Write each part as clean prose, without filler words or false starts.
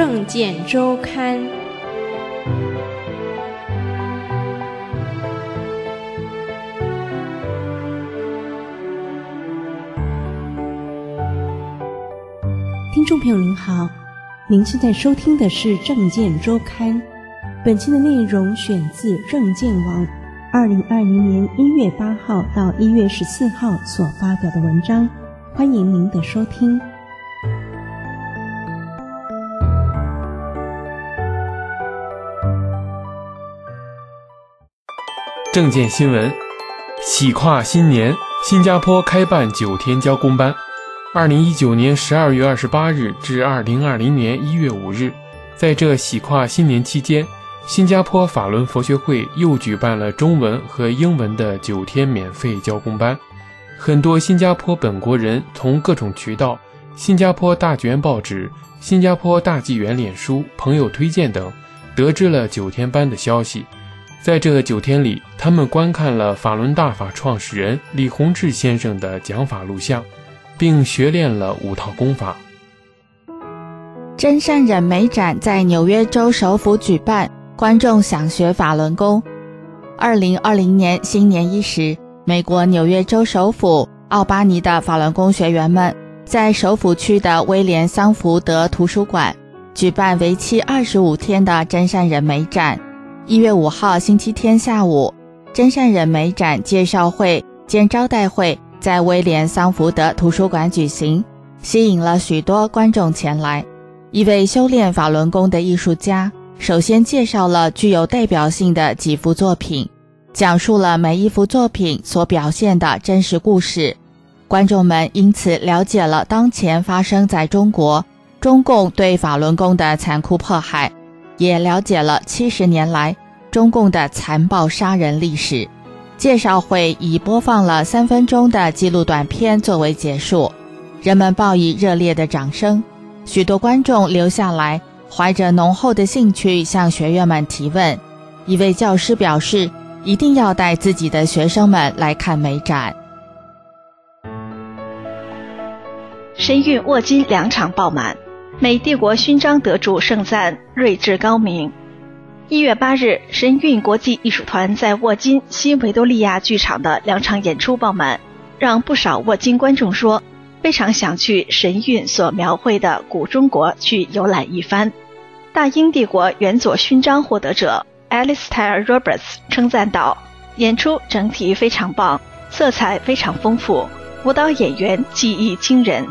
政见周刊》。 听众朋友您好，您现在收听的是《政见周刊》，本期的内容选自政见网2020年1月8号到1月14号所发表的文章，欢迎您的收听。 政见新闻：喜跨新年，新加坡开办9天交工班。2019年12月28日至2020年1月5日，在这喜跨新年期间，新加坡法轮佛学会又举办了中文和英文的9天免费交工班。很多新加坡本国人从各种渠道、新加坡大剧院报纸、新加坡大纪元脸书、朋友推荐等，得知了9天班的消息。在这9天里，他们观看了法轮大法创始人李洪志先生的讲法录像，并学练了5套功法。 真善忍美展在纽约州首府举办，观众想学法轮功。2020年新年伊始，美国纽约州首府奥巴尼的法轮功学员们在首府区的威廉桑福德图书馆举办为期25天的真善忍美展。1月5号星期天下午，真善忍美展介绍会兼招待会在威廉桑福德图书馆举行，吸引了许多观众前来。一位修炼法轮功的艺术家首先介绍了具有代表性的几幅作品，讲述了每一幅作品所表现的真实故事。观众们因此了解了当前发生在中国中共对法轮功的残酷迫害，也了解了70年来中共的残暴杀人历史。介绍会以播放了3分钟的纪录短片作为结束，人们报以热烈的掌声。许多观众留下来，怀着浓厚的兴趣向学员们提问。一位教师表示，一定要带自己的学生们来看美展。 神韵握金2场爆满，美帝国勋章得主盛赞睿智高明。1月8日，神韵国际艺术团在沃金西维多利亚剧场的2场演出爆满，让不少沃金观众说非常想去神韵所描绘的古中国去游览一番。大英帝国元佐勋章获得者 Alistair Roberts 称赞道，演出整体非常棒，色彩非常丰富，舞蹈演员技艺惊人。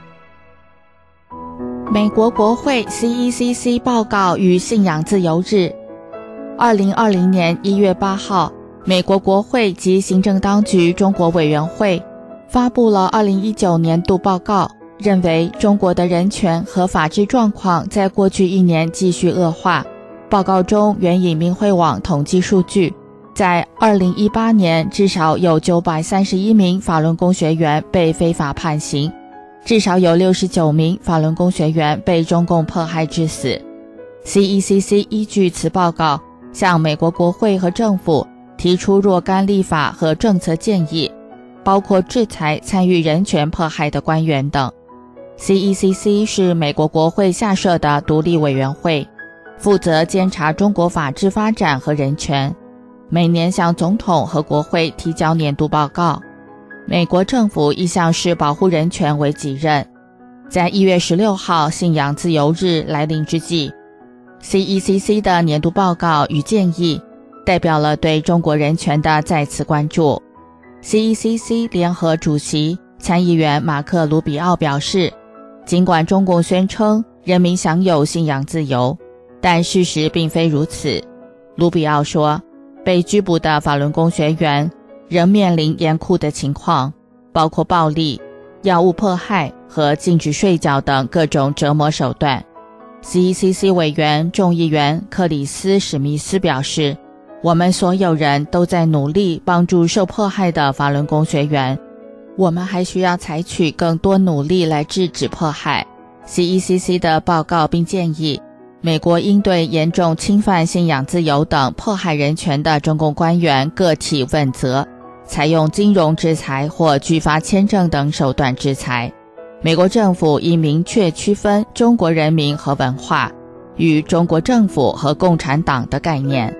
美国国会 CECC 报告与信仰自由日。2020年1月8号，美国国会及行政当局中国委员会发布了2019年度报告，认为中国的人权和法治状况在过去1年继续恶化。报告中援引明慧网统计数据，在2018年至少有931名法轮功学员被非法判刑，至少有69名法轮功学员被中共迫害致死。CECC 依据此报告向美国国会和政府提出若干立法和政策建议，包括制裁参与人权迫害的官员等。CECC 是美国国会下设的独立委员会，负责监察中国法治发展和人权，每年向总统和国会提交年度报告。美国政府一向视保护人权为己任。在1月16号信仰自由日来临之际， CECC 的年度报告与建议代表了对中国人权的再次关注。 CECC 联合主席参议员马克·卢比奥表示，尽管中共宣称人民享有信仰自由，但事实并非如此。卢比奥说，被拘捕的法轮功学员仍面临严酷的情况，包括暴力、药物迫害和禁止睡觉等各种折磨手段。CECC 委员众议员克里斯·史密斯表示，我们所有人都在努力帮助受迫害的法轮功学员，我们还需要采取更多努力来制止迫害。CECC 的报告并建议，美国应对严重侵犯信仰自由等迫害人权的中共官员个体问责，采用金融制裁或拒发签证等手段制裁。美国政府应明确区分中国人民和文化， 与中国政府和共产党的概念。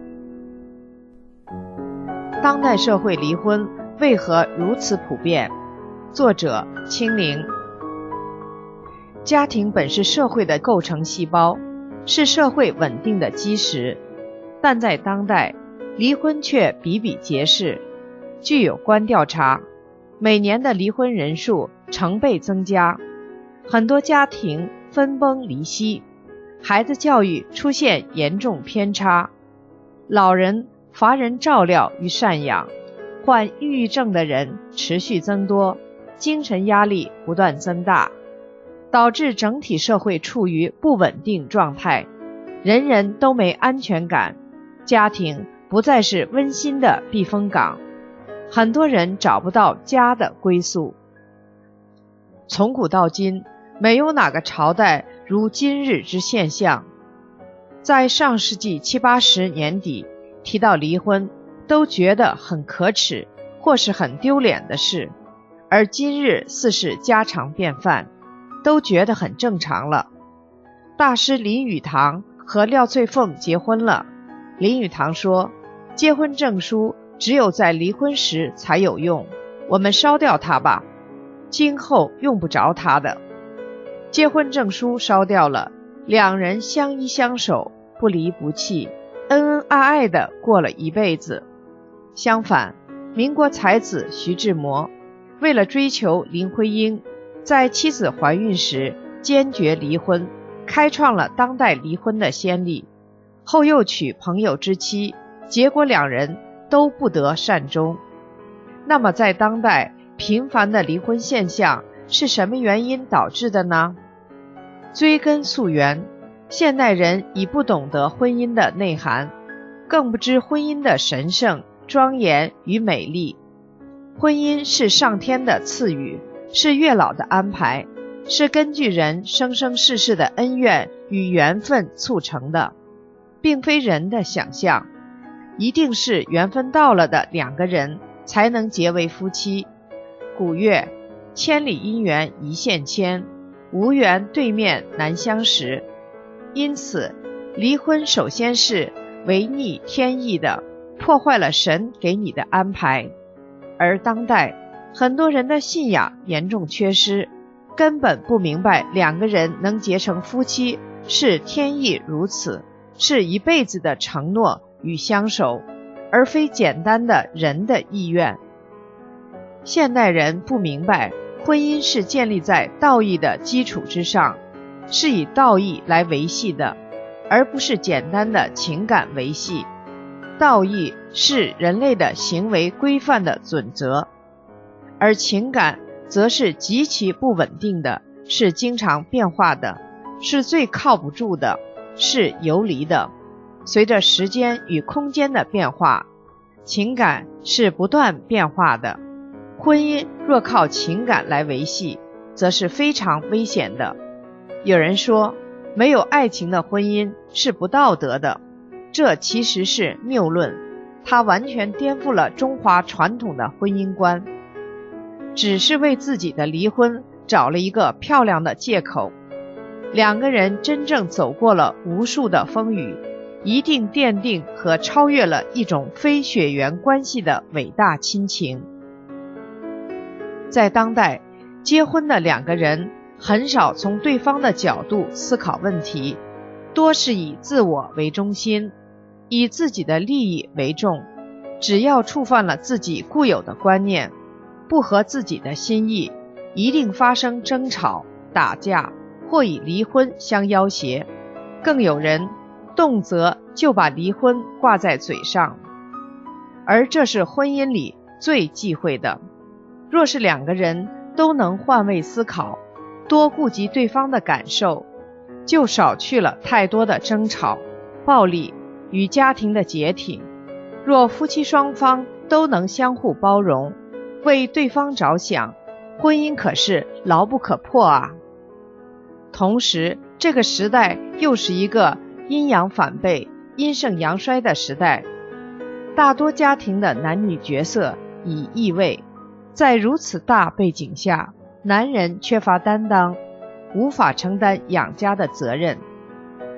当代社会离婚为何如此普遍？作者清零。家庭本是社会的构成细胞，是社会稳定的基石，但在当代，离婚却比比皆是。据有关调查，每年的离婚人数成倍增加，很多家庭分崩离析，孩子教育出现严重偏差，老人乏人照料与赡养，患抑郁症的人持续增多，精神压力不断增大，导致整体社会处于不稳定状态，人人都没安全感，家庭不再是温馨的避风港，很多人找不到家的归宿。从古到今，没有哪个朝代如今日之现象。在上世纪70、80年底，提到离婚都觉得很可耻或是很丢脸的事，而今日似是家常便饭，都觉得很正常了。大师林语堂和廖翠凤结婚了，林语堂说，结婚证书只有在离婚时才有用，我们烧掉它吧，今后用不着它的。结婚证书烧掉了，两人相依相守，不离不弃，恩恩爱爱地过了一辈子。相反，民国才子徐志摩为了追求林徽因，在妻子怀孕时坚决离婚，开创了当代离婚的先例。后又娶朋友之妻，结果两人都不得善终。那么在当代频繁的离婚现象是什么原因导致的呢？追根溯源，现代人已不懂得婚姻的内涵，更不知婚姻的神圣、庄严与美丽。婚姻是上天的赐予，是月老的安排，是根据人生生世世的恩怨与缘分促成的，并非人的想象。一定是缘分到了的两个人才能结为夫妻。古月，千里姻缘一线牵，无缘对面难相识。因此，离婚首先是违逆天意的，破坏了神给你的安排。而当代很多人的信仰严重缺失，根本不明白两个人能结成夫妻是天意如此，是一辈子的承诺与相守，而非简单的人的意愿。现代人不明白，婚姻是建立在道义的基础之上，是以道义来维系的，而不是简单的情感维系。道义是人类的行为规范的准则，而情感则是极其不稳定的，是经常变化的，是最靠不住的，是游离的。随着时间与空间的变化，情感是不断变化的。婚姻若靠情感来维系，则是非常危险的。有人说，没有爱情的婚姻是不道德的，这其实是谬论，它完全颠覆了中华传统的婚姻观，只是为自己的离婚找了一个漂亮的借口。两个人真正走过了无数的风雨，一定奠定和超越了一种非血缘关系的伟大亲情。在当代，结婚的两个人很少从对方的角度思考问题，多是以自我为中心，以自己的利益为重，只要触犯了自己固有的观念，不合自己的心意，一定发生争吵、打架，或以离婚相要挟。更有人动辄就把离婚挂在嘴上，而这是婚姻里最忌讳的。若是两个人都能换位思考，多顾及对方的感受，就少去了太多的争吵、暴力与家庭的解体。若夫妻双方都能相互包容，为对方着想，婚姻可是牢不可破啊。同时，这个时代又是一个阴阳反背、阴盛阳衰的时代，大多家庭的男女角色已易位。在如此大背景下，男人缺乏担当，无法承担养家的责任。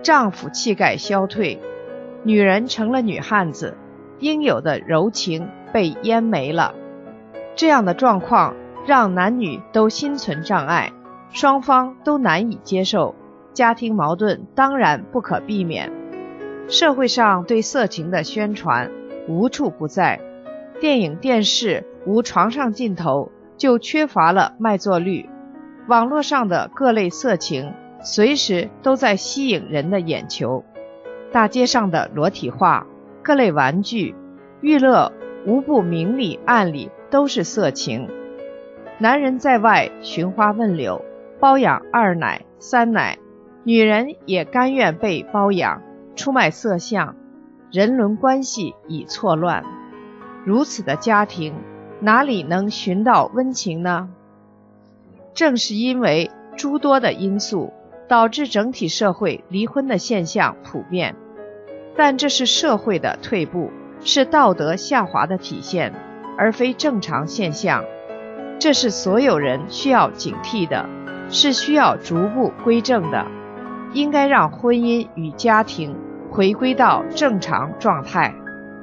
丈夫气概消退，女人成了女汉子，应有的柔情被淹没了。这样的状况让男女都心存障碍，双方都难以接受，家庭矛盾当然不可避免。社会上对色情的宣传无处不在，电影电视无床上镜头，就缺乏了卖座率。网络上的各类色情随时都在吸引人的眼球，大街上的裸体画、各类玩具、娱乐无不明里暗里都是色情。男人在外寻花问柳，包养二奶、三奶，女人也甘愿被包养，出卖色相，人伦关系已错乱。如此的家庭哪里能寻到温情呢？正是因为诸多的因素，导致整体社会离婚的现象普遍。但这是社会的退步，是道德下滑的体现，而非正常现象。这是所有人需要警惕的，是需要逐步归正的，应该让婚姻与家庭回归到正常状态。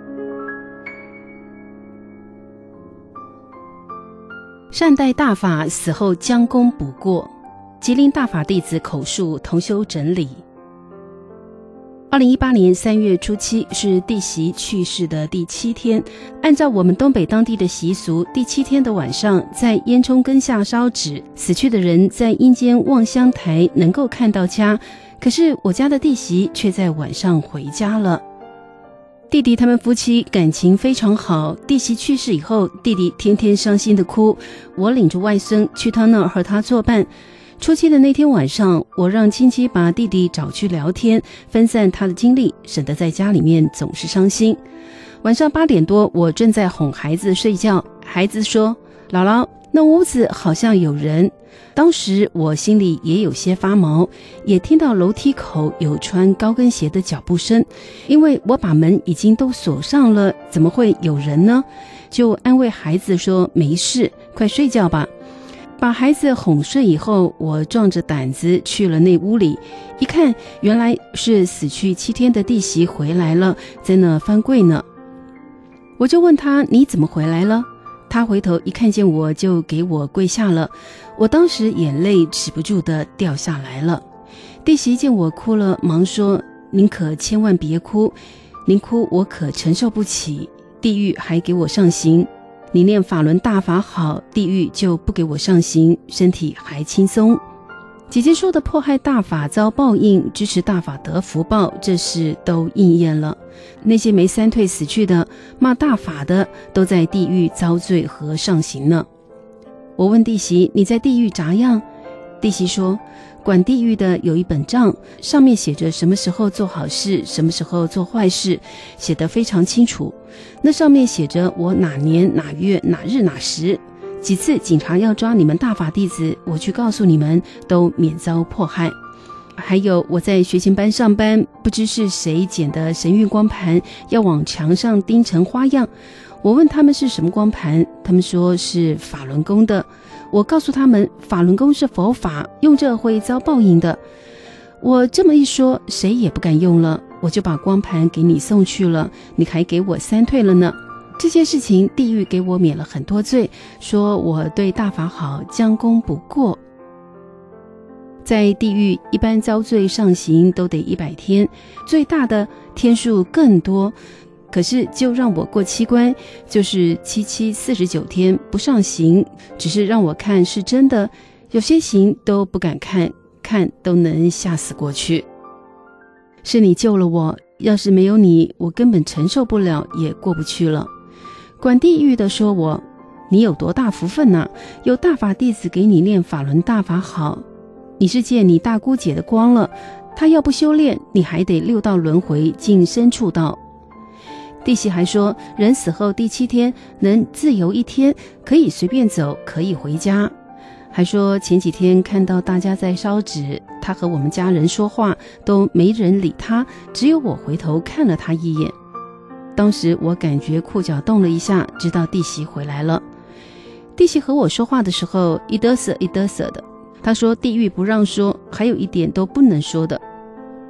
善待大法死后将功补过，吉林大法弟子口述同修整理。2018年3月初7是弟媳去世的第7天，按照我们东北当地的习俗，第7天的晚上在烟囱根下烧纸，死去的人在阴间望乡台能够看到家，可是我家的弟媳却在晚上回家了。弟弟他们夫妻感情非常好，弟媳去世以后，弟弟天天伤心的哭，我领着外甥去他那儿和他作伴。初7的那天晚上，我让亲戚把弟弟找去聊天，分散他的精力，省得在家里面总是伤心。晚上8点多，我正在哄孩子睡觉，孩子说：“姥姥，那屋子好像有人。”当时我心里也有些发毛，也听到楼梯口有穿高跟鞋的脚步声，因为我把门已经都锁上了，怎么会有人呢？就安慰孩子说：“没事，快睡觉吧。”把孩子哄睡以后，我壮着胆子去了那屋里，一看原来是死去7天的弟媳回来了，在那翻柜呢。我就问他：“你怎么回来了？”他回头一看见我就给我跪下了，我当时眼泪止不住的掉下来了。弟媳见我哭了，忙说：“您可千万别哭，您哭我可承受不起，地狱还给我上刑。你念法轮大法好，地狱就不给我上刑，身体还轻松。”姐姐说的迫害大法遭报应，支持大法得福报，这事都应验了。那些没3退死去的，骂大法的，都在地狱遭罪和上刑呢。我问弟媳：“你在地狱咋样？”弟媳说：“管地狱的有一本账，上面写着什么时候做好事，什么时候做坏事，写得非常清楚。那上面写着我哪年哪月哪日哪时，几次警察要抓你们大法弟子，我去告诉你们，都免遭迫害。还有我在学前班上班，不知是谁捡的神谕光盘，要往墙上钉成花样。我问他们是什么光盘，他们说是法轮功的。我告诉他们，法轮功是佛法，用这会遭报应的。我这么一说，谁也不敢用了，我就把光盘给你送去了，你还给我3退了呢。这件事情地狱给我免了很多罪，说我对大法好，将功补过。在地狱一般遭罪上刑都得100天，最大的天数更多，可是就让我过7关，就是7 49天不上刑，只是让我看是真的，有些刑都不敢看，看都能吓死过去。是你救了我，要是没有你，我根本承受不了，也过不去了。管地狱的说我：“你有多大福分啊，有大法弟子给你念法轮大法好，你是借你大姑姐的光了，她要不修炼，你还得6道轮回进深处道。”弟媳还说，人死后第7天能自由1天，可以随便走，可以回家。还说前几天看到大家在烧纸，他和我们家人说话都没人理他，只有我回头看了他一眼。当时我感觉裤脚动了一下，知道弟媳回来了。弟媳和我说话的时候一嘚瑟一嘚瑟的，她说地狱不让说，还有一点都不能说的。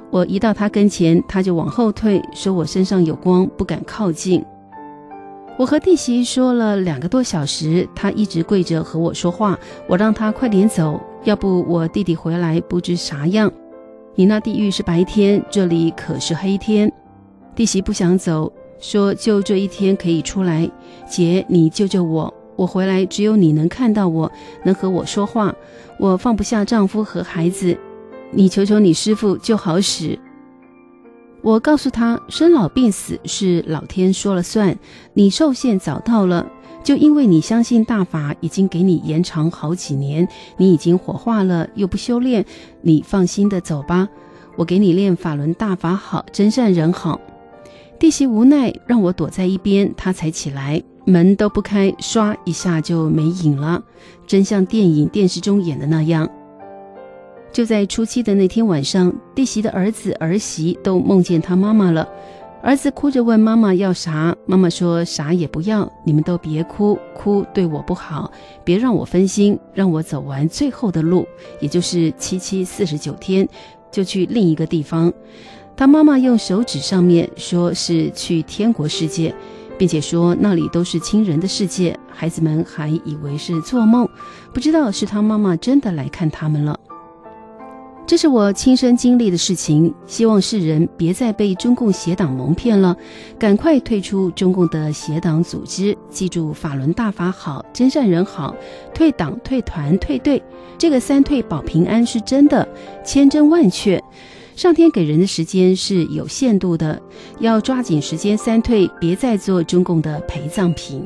我一到他跟前，他就往后退，说我身上有光，不敢靠近。我和弟媳说了2个多小时，他一直跪着和我说话，我让他快点走，要不我弟弟回来不知啥样。你那地狱是白天，这里可是黑天。弟媳不想走，说就这一天可以出来，姐你救救我，我回来只有你能看到我，能和我说话，我放不下丈夫和孩子，你求求你师父就好使。我告诉他，生老病死是老天说了算，你寿限早到了，就因为你相信大法已经给你延长好几年，你已经火化了又不修炼，你放心的走吧，我给你练法轮大法好，真善人好。弟媳无奈让我躲在一边，他才起来，门都不开，唰一下就没影了，真像电视中演的那样。就在初七的那天晚上，弟媳的儿子儿媳都梦见他妈妈了。儿子哭着问妈妈要啥，妈妈说啥也不要，你们都别哭，哭对我不好，别让我分心，让我走完最后的路，也就是7七49天，就去另一个地方。他妈妈用手指上面说是去天国世界，并且说那里都是亲人的世界，孩子们还以为是做梦，不知道是他妈妈真的来看他们了。这是我亲身经历的事情，希望世人别再被中共邪党蒙骗了，赶快退出中共的邪党组织，记住法轮大法好，真善人好，退党退团退队，这个3退保平安是真的，千真万确。上天给人的时间是有限度的，要抓紧时间3退，别再做中共的陪葬品。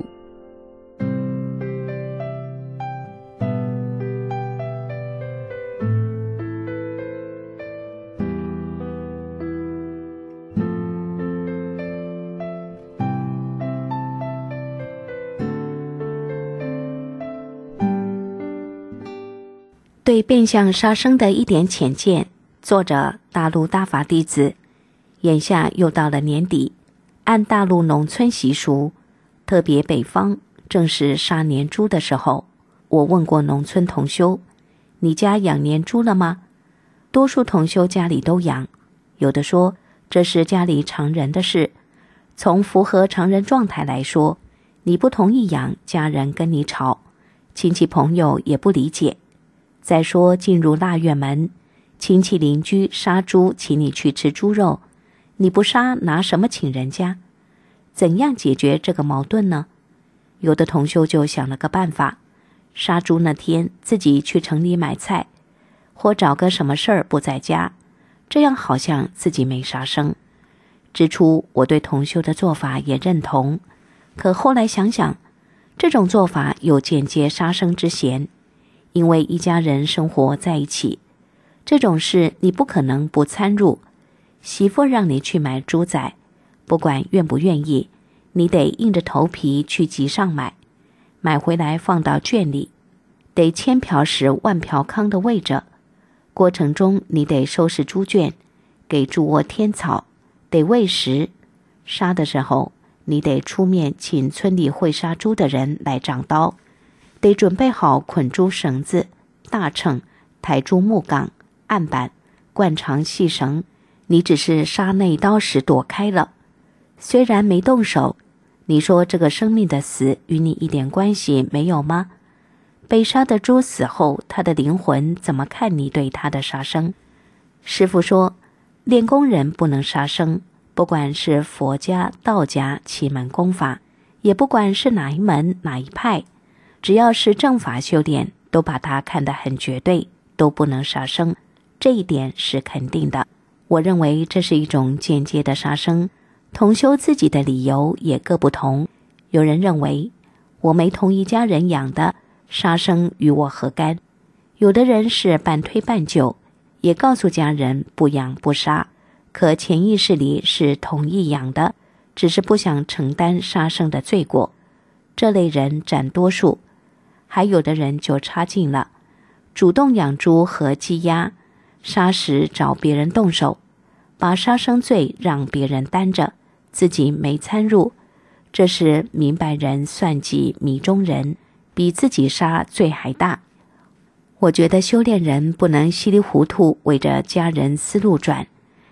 对变相杀生的一点浅见，作者大陆大法弟子。眼下又到了年底，按大陆农村习俗，特别北方正是杀年猪的时候。我问过农村同修，你家养年猪了吗？多数同修家里都养，有的说这是家里常人的事，从符合常人状态来说，你不同意养，家人跟你吵，亲戚朋友也不理解。再说进入腊月门，亲戚邻居杀猪请你去吃猪肉，你不杀拿什么请人家？怎样解决这个矛盾呢？有的同修就想了个办法，杀猪那天自己去城里买菜，或找个什么事儿不在家，这样好像自己没杀生。之初我对同修的做法也认同，可后来想想，这种做法有间接杀生之嫌，因为一家人生活在一起，这种事你不可能不参入。媳妇让你去买猪仔，不管愿不愿意，你得硬着头皮去集上买，买回来放到圈里，得千瓢食万瓢糠的喂着。过程中你得收拾猪圈，给猪窝添草，得喂食。杀的时候你得出面请村里会杀猪的人来掌刀，得准备好捆猪绳子、大秤、抬猪木杠、案板、灌肠细绳。你只是杀那刀时躲开了，虽然没动手，你说这个生命的死与你一点关系没有吗？被杀的猪死后，他的灵魂怎么看你对他的杀生？师父说，练功人不能杀生，不管是佛家、道家、奇门功法，也不管是哪一门哪一派，只要是正法修炼，都把它看得很绝对，都不能杀生，这一点是肯定的。我认为这是一种间接的杀生，同修自己的理由也各不同。有人认为我没同一家人养的，杀生与我何干？有的人是半推半就，也告诉家人不养不杀，可潜意识里是同意养的，只是不想承担杀生的罪过。这类人占多数。还有的人就差劲了，主动养猪和鸡鸭，杀时找别人动手，把杀生罪让别人担着，自己没参入，这是明白人算计迷中人，比自己杀罪还大。我觉得修炼人不能稀里糊涂围着家人思路转，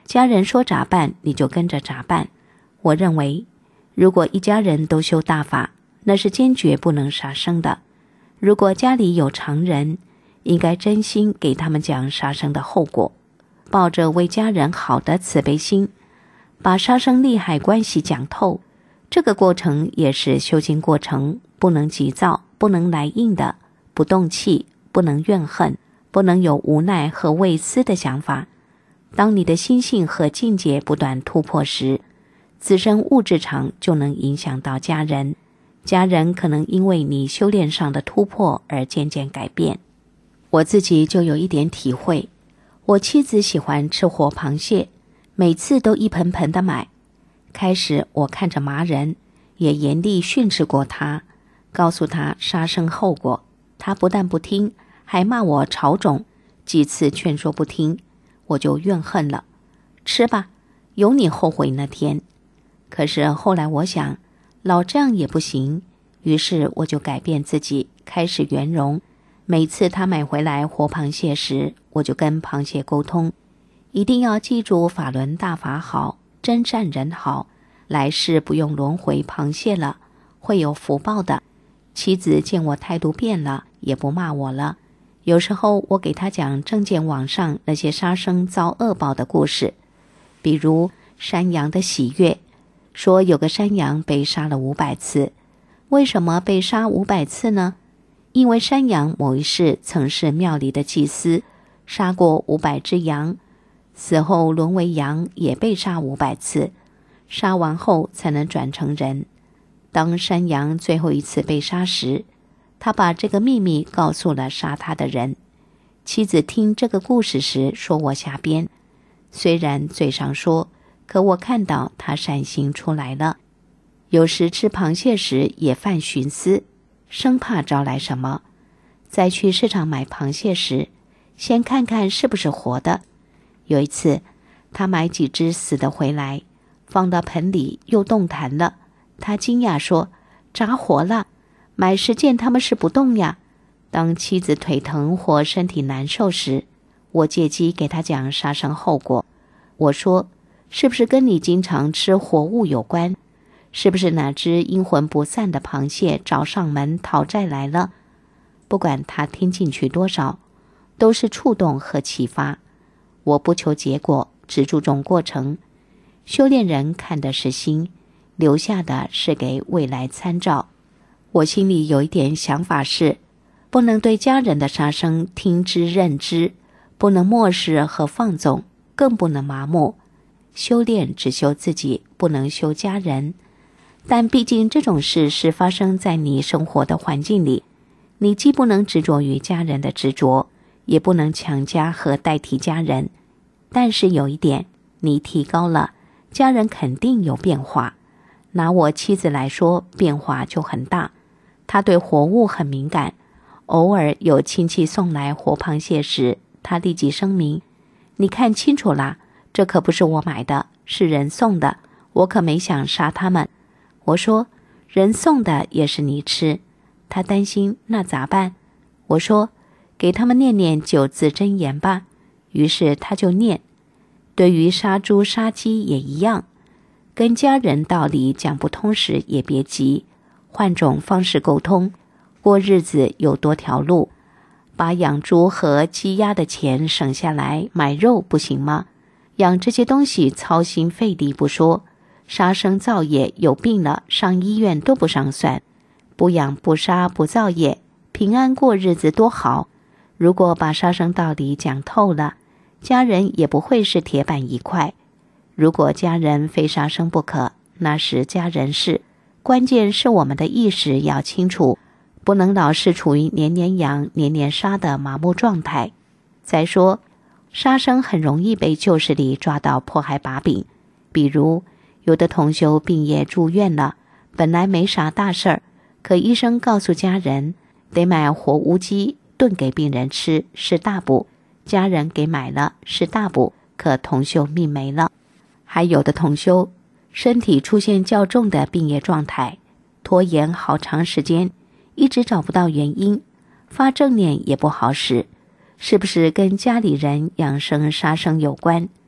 家人说咋办，你就跟着咋办。我认为，如果一家人都修大法，那是坚决不能杀生的。如果家里有常人，应该真心给他们讲杀生的后果，抱着为家人好的慈悲心，把杀生利害关系讲透。这个过程也是修行过程，不能急躁，不能来硬的，不动气，不能怨恨，不能有无奈和畏思的想法。当你的心性和境界不断突破时，自身物质场就能影响到家人，家人可能因为你修炼上的突破而渐渐改变。我自己就有一点体会，我妻子喜欢吃活螃蟹，每次都一盆盆的买。开始我看着麻人，也严厉训斥过他，告诉他杀生后果，他不但不听，还骂我潮种，几次劝说不听，我就怨恨了，吃吧，有你后悔那天。可是后来我想，老这样也不行，于是我就改变自己，开始圆融。每次他买回来活螃蟹时，我就跟螃蟹沟通，一定要记住法轮大法好，真善人好，来世不用轮回螃蟹了，会有福报的。妻子见我态度变了，也不骂我了。有时候我给他讲正见网上那些杀生遭恶报的故事，比如山羊的喜悦，说有个山羊被杀了500次。为什么被杀500次呢？因为山羊某一世曾是庙里的祭司，杀过500只羊，死后沦为羊，也被杀500次，杀完后才能转成人。当山羊最后一次被杀时，他把这个秘密告诉了杀他的人。妻子听这个故事时说我瞎编，虽然嘴上说，可我看到他善心出来了。有时吃螃蟹时也犯徇私，生怕招来什么。在去市场买螃蟹时，先看看是不是活的。有一次他买几只死的回来，放到盆里又动弹了，他惊讶说炸活了，买时见他们是不动呀。当妻子腿疼或身体难受时，我借机给他讲杀生后果。我说，是不是跟你经常吃活物有关？是不是哪只阴魂不散的螃蟹找上门讨债来了？不管他听进去多少，都是触动和启发。我不求结果，只注重过程。修炼人看的是心，留下的是给未来参照。我心里有一点想法是，不能对家人的杀生听之任之，不能漠视和放纵，更不能麻木。修炼只修自己，不能修家人。但毕竟这种事是发生在你生活的环境里，你既不能执着于家人的执着，也不能强加和代替家人。但是有一点，你提高了，家人肯定有变化。拿我妻子来说，变化就很大。她对活物很敏感，偶尔有亲戚送来活螃蟹时，她立即声明，你看清楚啦，这可不是我买的，是人送的，我可没想杀他们。我说，人送的也是你吃。他担心，那咋办？我说，给他们念念9字真言吧。于是他就念。对于杀猪杀鸡也一样，跟家人道理讲不通时也别急，换种方式沟通。过日子有多条路，把养猪和鸡鸭的钱省下来买肉不行吗？养这些东西操心费力不说，杀生造业有病了上医院都不上算，不养不杀不造业，平安过日子多好。如果把杀生道理讲透了，家人也不会是铁板一块。如果家人非杀生不可，那是家人事，关键是我们的意识要清楚，不能老是处于年年养年年杀的麻木状态。再说，杀生很容易被旧势力抓到迫害把柄，比如有的同修病夜住院了，本来没啥大事儿，可医生告诉家人得买活乌鸡炖给病人吃，是大补，家人给买了，是大补，可同修命没了。还有的同修身体出现较重的病夜状态，拖延好长时间，一直找不到原因，发正念也不好使，是不是跟家里人养生杀生有关？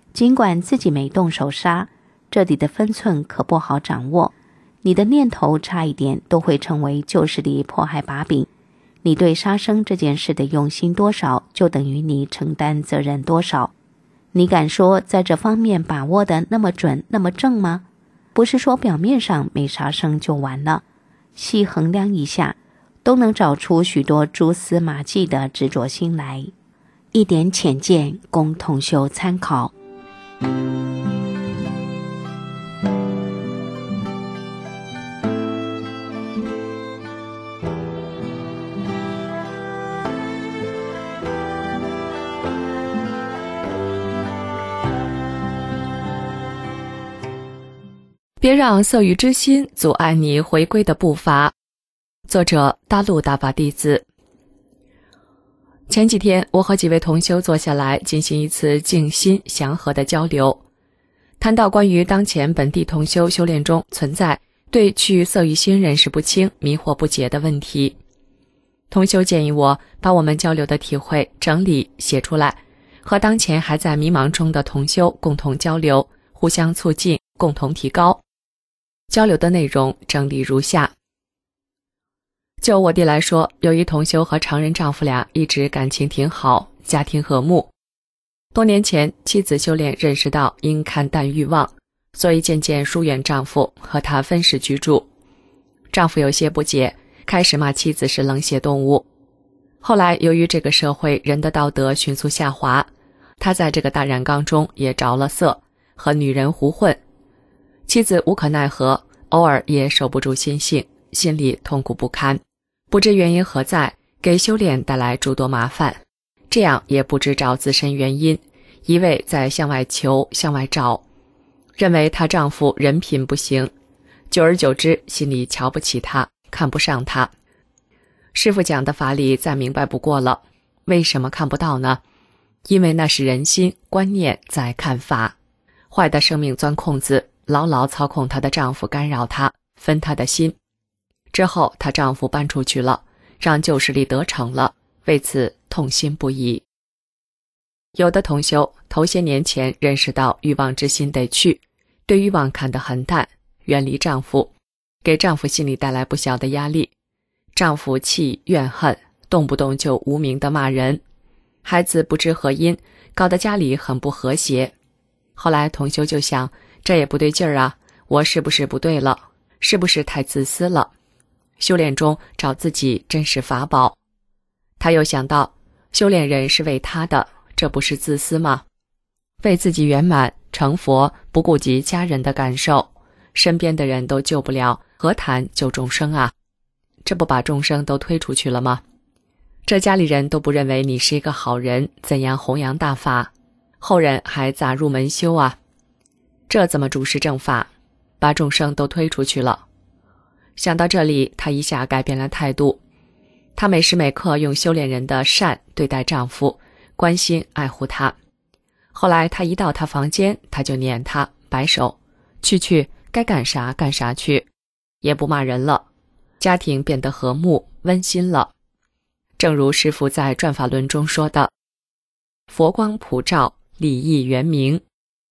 尽管自己没动手杀，这里的分寸可不好掌握。你的念头差一点都会成为旧势力迫害把柄。你对杀生这件事的用心多少，就等于你承担责任多少。你敢说在这方面把握的那么准那么正吗？不是说表面上没杀生就完了，细衡量一下，都能找出许多蛛丝马迹的执着心来。一点浅见供同修参考。 别让色欲之心阻碍你回归的步伐。作者：大陆大法弟子。前几天，我和几位同修坐下来进行一次静心祥和的交流，谈到关于当前本地同修修炼中存在对去色欲心认识不清、迷惑不解的问题。同修建议我把我们交流的体会整理写出来，和当前还在迷茫中的同修共同交流，互相促进，共同提高。交流的内容整理如下。就我弟来说，由于同修和常人丈夫俩一直感情挺好，家庭和睦。多年前，妻子修炼认识到应看淡欲望，所以渐渐疏远丈夫，和他分室居住。丈夫有些不解，开始骂妻子是冷血动物。后来由于这个社会人的道德迅速下滑，他在这个大染缸中也着了色，和女人胡混。妻子无可奈何，偶尔也守不住心性，心里痛苦不堪，不知原因何在，给修炼带来诸多麻烦。这样也不知找自身原因，一味在向外求，向外找，认为她丈夫人品不行，久而久之心里瞧不起他，看不上他。师父讲的法理再明白不过了，为什么看不到呢？因为那是人心观念在看法。坏的生命钻空子，牢牢操控她的丈夫，干扰她，分她的心。之后她丈夫搬出去了，让旧势力得逞了，为此痛心不已。有的同修头些年前认识到欲望之心得去，对欲望看得很淡，远离丈夫，给丈夫心里带来不小的压力。丈夫气怨恨，动不动就无名的骂人，孩子不知何因，搞得家里很不和谐。后来同修就想，这也不对劲儿啊，我是不是不对了？是不是太自私了？修炼中找自己真是法宝。他又想到，修炼人是为他的，这不是自私吗？为自己圆满成佛，不顾及家人的感受，身边的人都救不了，何谈救众生啊？这不把众生都推出去了吗？这家里人都不认为你是一个好人，怎样弘扬大法？后人还咋入门修啊？这怎么主持正法？把众生都推出去了。想到这里，她一下改变了态度。她每时每刻用修炼人的善对待丈夫，关心爱护他。后来她一到他房间，她就念他，摆手，去，该干啥干啥去，也不骂人了。家庭变得和睦温馨了。正如师父在转法轮中说的，佛光普照，礼义圆明。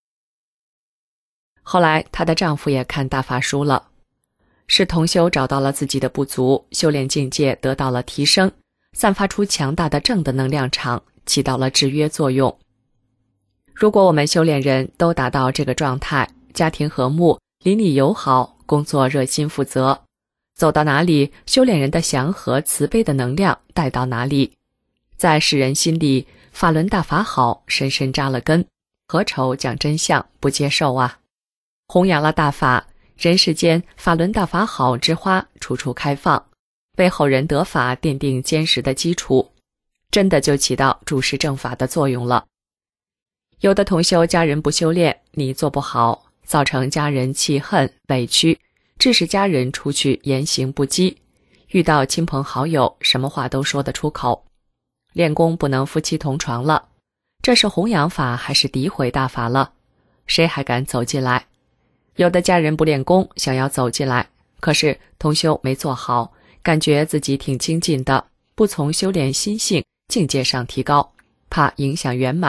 后来她的丈夫也看大法书了，是同修找到了自己的不足，修炼境界得到了提升，散发出强大的正的能量场，起到了制约作用。如果我们修炼人都达到这个状态，家庭和睦，邻里友好，工作热心负责，走到哪里，修炼人的祥和慈悲的能量带到哪里。在世人心里，法轮大法好，深深扎了根，何愁讲真相不接受啊？弘扬了大法，人世间法轮大法好之花处处开放，为后人得法奠定坚实的基础，真的就起到主持正法的作用了。有的同修家人不修炼，你做不好，造成家人气恨委屈，致使家人出去言行不羁，遇到亲朋好友什么话都说得出口，练功不能夫妻同床了，这是弘扬法还是诋毁大法了？谁还敢走进来？有的家人不练功，想要走进来，可是同修没做好，感觉自己挺精进的，不从修炼心性境界上提高，怕影响圆满，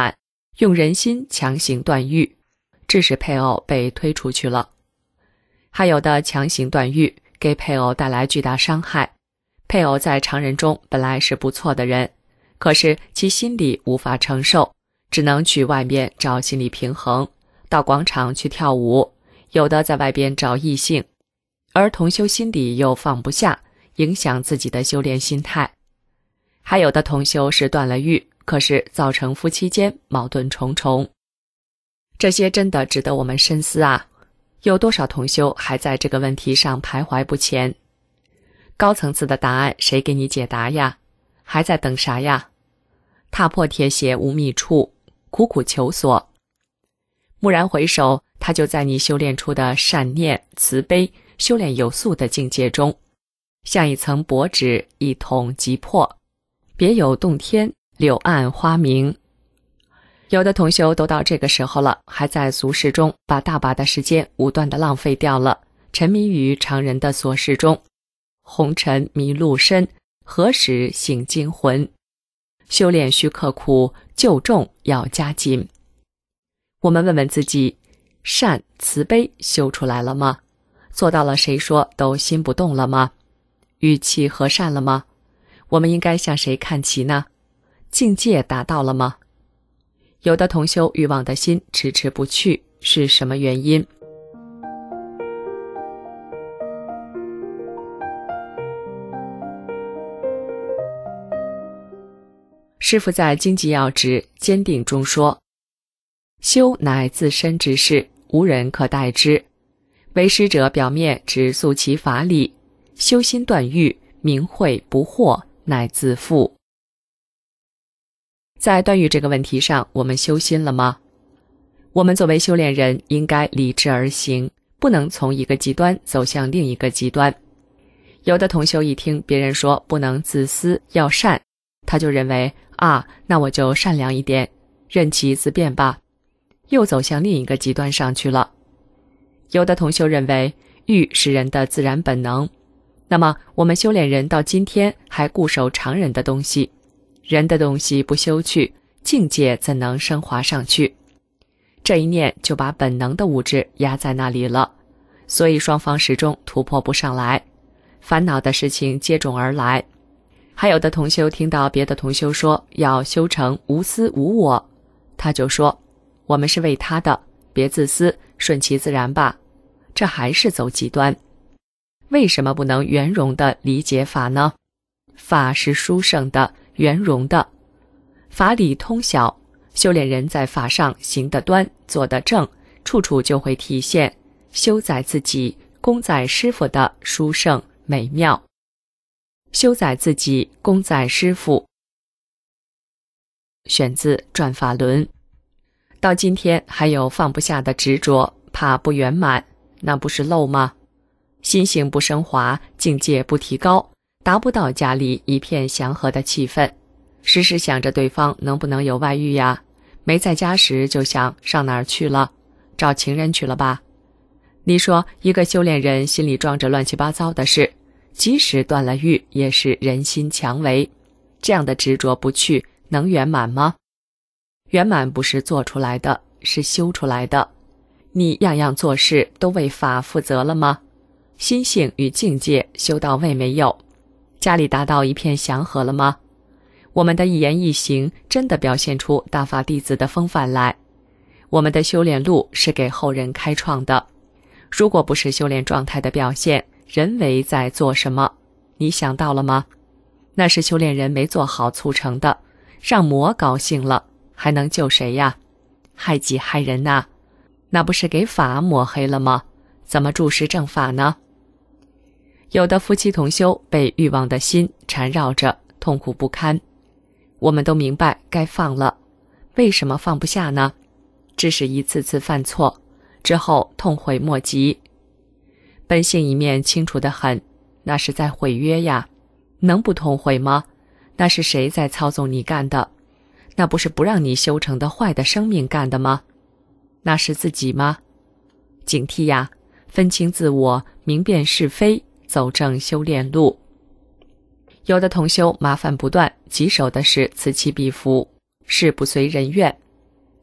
用人心强行断欲，致使配偶被推出去了。还有的强行断欲，给配偶带来巨大伤害。配偶在常人中本来是不错的人，可是其心里无法承受，只能去外面找心理平衡，到广场去跳舞，有的在外边找异性，而同修心里又放不下，影响自己的修炼心态。还有的同修是断了欲，可是造成夫妻间矛盾重重。这些真的值得我们深思啊！有多少同修还在这个问题上徘徊不前？高层次的答案谁给你解答呀？还在等啥呀？踏破铁鞋无觅处，苦苦求索。蓦然回首，它就在你修炼出的善念、慈悲、修炼有素的境界中，像一层薄纸，一捅即破，别有洞天，柳暗花明。有的同修都到这个时候了，还在俗世中把大把的时间无端的浪费掉了，沉迷于常人的琐事中，红尘迷路身，何时醒精魂？修炼需刻苦，救重要加紧。我们问问自己，善慈悲修出来了吗？做到了谁说都心不动了吗？语气和善了吗？我们应该向谁看齐呢？境界达到了吗？有的同修欲望的心迟迟不去，是什么原因？师父在经济要旨坚定中说，修乃自身之事，无人可代之。为师者表面只诉其法理，修心断欲，明慧不惑，乃自负。在断欲这个问题上，我们修心了吗？我们作为修炼人，应该理智而行，不能从一个极端走向另一个极端。有的同修一听别人说不能自私，要善，他就认为那我就善良一点，任其自变吧，又走向另一个极端上去了。有的同修认为欲是人的自然本能，那么我们修炼人到今天还固守常人的东西，人的东西不修去，境界怎能升华上去？这一念就把本能的物质压在那里了，所以双方始终突破不上来，烦恼的事情接踵而来。还有的同修听到别的同修说要修成无私无我，他就说我们是为他的，别自私，顺其自然吧，这还是走极端。为什么不能圆融地理解法呢？法是殊胜的，圆融的，法理通晓，修炼人在法上行得端，做得正，处处就会体现修在自己，功在师父的殊胜美妙。修在自己，功在师父。选自《转法轮》。到今天还有放不下的执着，怕不圆满，那不是漏吗？心性不升华，境界不提高，达不到家里一片祥和的气氛，时时想着对方能不能有外遇呀，没在家时就想上哪儿去了，找情人去了吧。你说一个修炼人心里装着乱七八糟的事，即使断了欲也是人心蔷薇，这样的执着不去，能圆满吗？圆满不是做出来的，是修出来的。你样样做事都为法负责了吗？心性与境界修到位没有？家里达到一片祥和了吗？我们的一言一行真的表现出大法弟子的风范来。我们的修炼路是给后人开创的，如果不是修炼状态的表现，人为在做什么？你想到了吗？那是修炼人没做好促成的，让魔高兴了，还能救谁呀？害己害人呐，那不是给法抹黑了吗？怎么注释正法呢？有的夫妻同修被欲望的心缠绕着，痛苦不堪。我们都明白该放了，为什么放不下呢？只是一次次犯错之后痛悔莫及，本性一面清楚得很，那是在毁约呀，能不痛悔吗？那是谁在操纵你干的？那不是不让你修成的坏的生命干的吗？那是自己吗？警惕呀，分清自我，明辨是非，走正修炼路。有的同修麻烦不断，棘手的是此起彼伏，事不随人愿，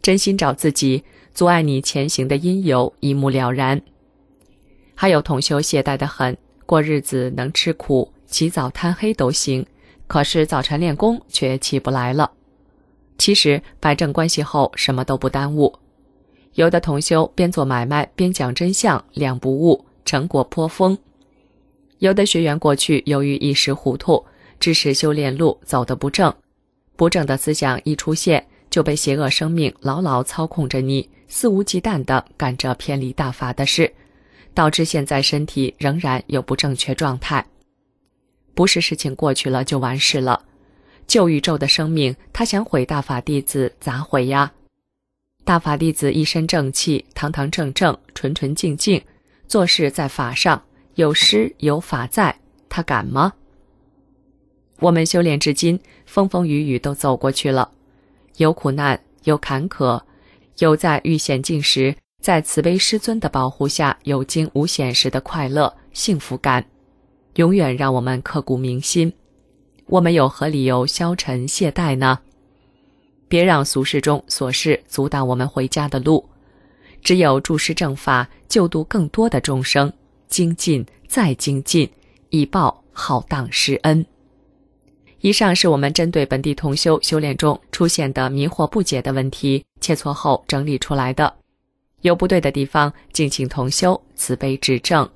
真心找自己，阻碍你前行的因由一目了然。还有同修懈怠得很，过日子能吃苦，起早贪黑都行，可是早晨练功却起不来了。其实摆正关系后什么都不耽误。有的同修边做买卖边讲真相，两不误，成果颇丰。有的学员过去由于一时糊涂，致使修炼路走得不正，不正的思想一出现，就被邪恶生命牢牢操控着你，肆无忌惮地干着偏离大法的事，导致现在身体仍然有不正确状态。不是事情过去了就完事了，旧宇宙的生命他想毁大法弟子咋毁呀？大法弟子一身正气，堂堂正正，纯纯净净，做事在法上，有师有法在，他敢吗？我们修炼至今，风风雨雨都走过去了，有苦难，有坎坷，有在遇险境时，在慈悲师尊的保护下有惊无险时的快乐幸福感，永远让我们刻骨铭心。我们有何理由消沉懈怠呢？别让俗世中琐事阻挡我们回家的路，只有注师正法，救度更多的众生，精进再精进，以报浩荡施恩。以上是我们针对本地同修修炼中出现的迷惑不解的问题，切磋后整理出来的。有不对的地方，敬请同修慈悲指正。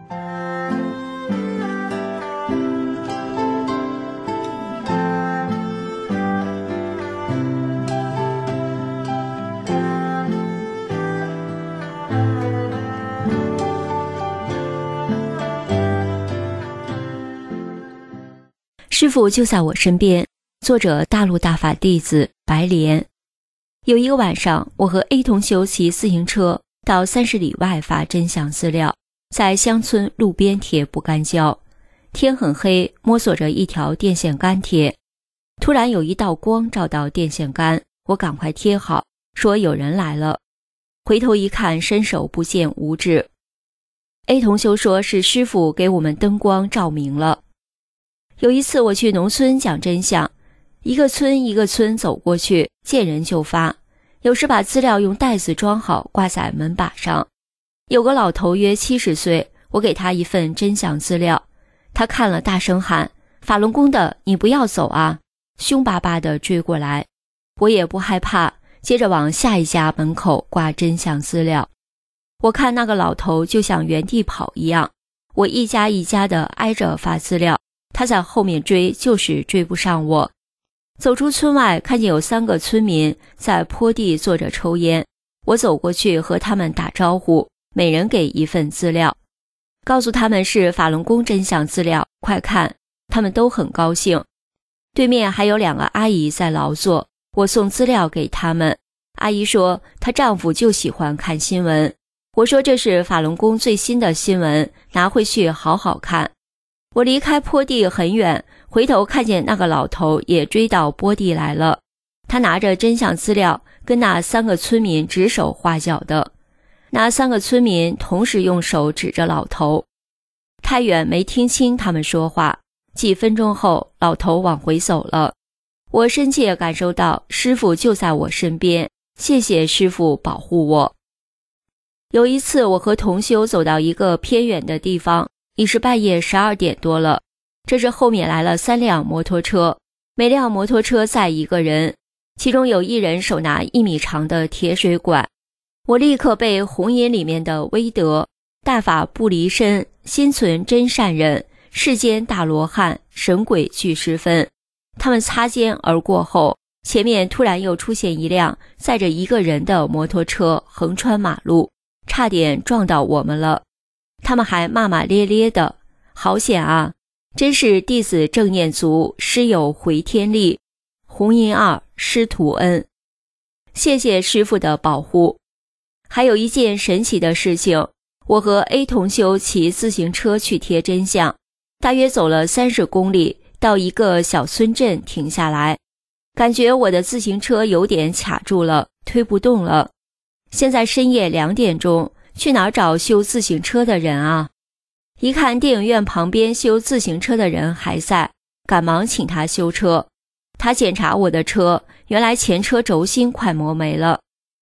师父就在我身边。作者大陆大法弟子白莲。有一个晚上，我和 A 同修骑自行车到30里外发真相资料，在乡村路边贴不干胶。天很黑，摸索着一条电线杆贴，突然有一道光照到电线杆，我赶快贴好，说有人来了。回头一看，伸手不见五指。A 同修说是师父给我们灯光照明了。有一次我去农村讲真相，一个村一个村走过去，见人就发，有时把资料用袋子装好挂在门把上。有个老头约70岁，我给他一份真相资料，他看了大声喊：法轮功的，你不要走啊！凶巴巴地追过来。我也不害怕，接着往下一家门口挂真相资料。我看那个老头就像原地跑一样，我一家一家地挨着发资料，他在后面追，就是追不上我。走出村外，看见有3个村民在坡地坐着抽烟，我走过去和他们打招呼，每人给一份资料，告诉他们是法轮功真相资料，快看，他们都很高兴。对面还有2个阿姨在劳作，我送资料给他们。阿姨说她丈夫就喜欢看新闻，我说这是法轮功最新的新闻，拿回去好好看。我离开坡地很远，回头看见那个老头也追到坡地来了，他拿着真相资料跟那3个村民指手画脚的。那3个村民同时用手指着老头，太远没听清他们说话。几分钟后，老头往回走了。我深切感受到师父就在我身边，谢谢师父保护我。有一次我和同修走到一个偏远的地方，已是半夜12点多了。这时后面来了3辆摩托车，每辆摩托车载一个人，其中有一人手拿1米长的铁水管。我立刻被红引里面的威德、大法不离身、心存真善忍、世间大罗汉、神鬼俱失分。他们擦肩而过后，前面突然又出现一辆载着一个人的摩托车横穿马路，差点撞到我们了。他们还骂骂咧咧的，好险啊！真是弟子正念足，师有回天力。红银2，师徒恩。谢谢师父的保护。还有一件神奇的事情，我和 A 同修骑自行车去贴真相，大约走了30公里，到一个小村镇停下来，感觉我的自行车有点卡住了，推不动了。现在深夜2点钟，去哪儿找修自行车的人啊？一看电影院旁边修自行车的人还在，赶忙请他修车。他检查我的车，原来前车轴心快磨没了，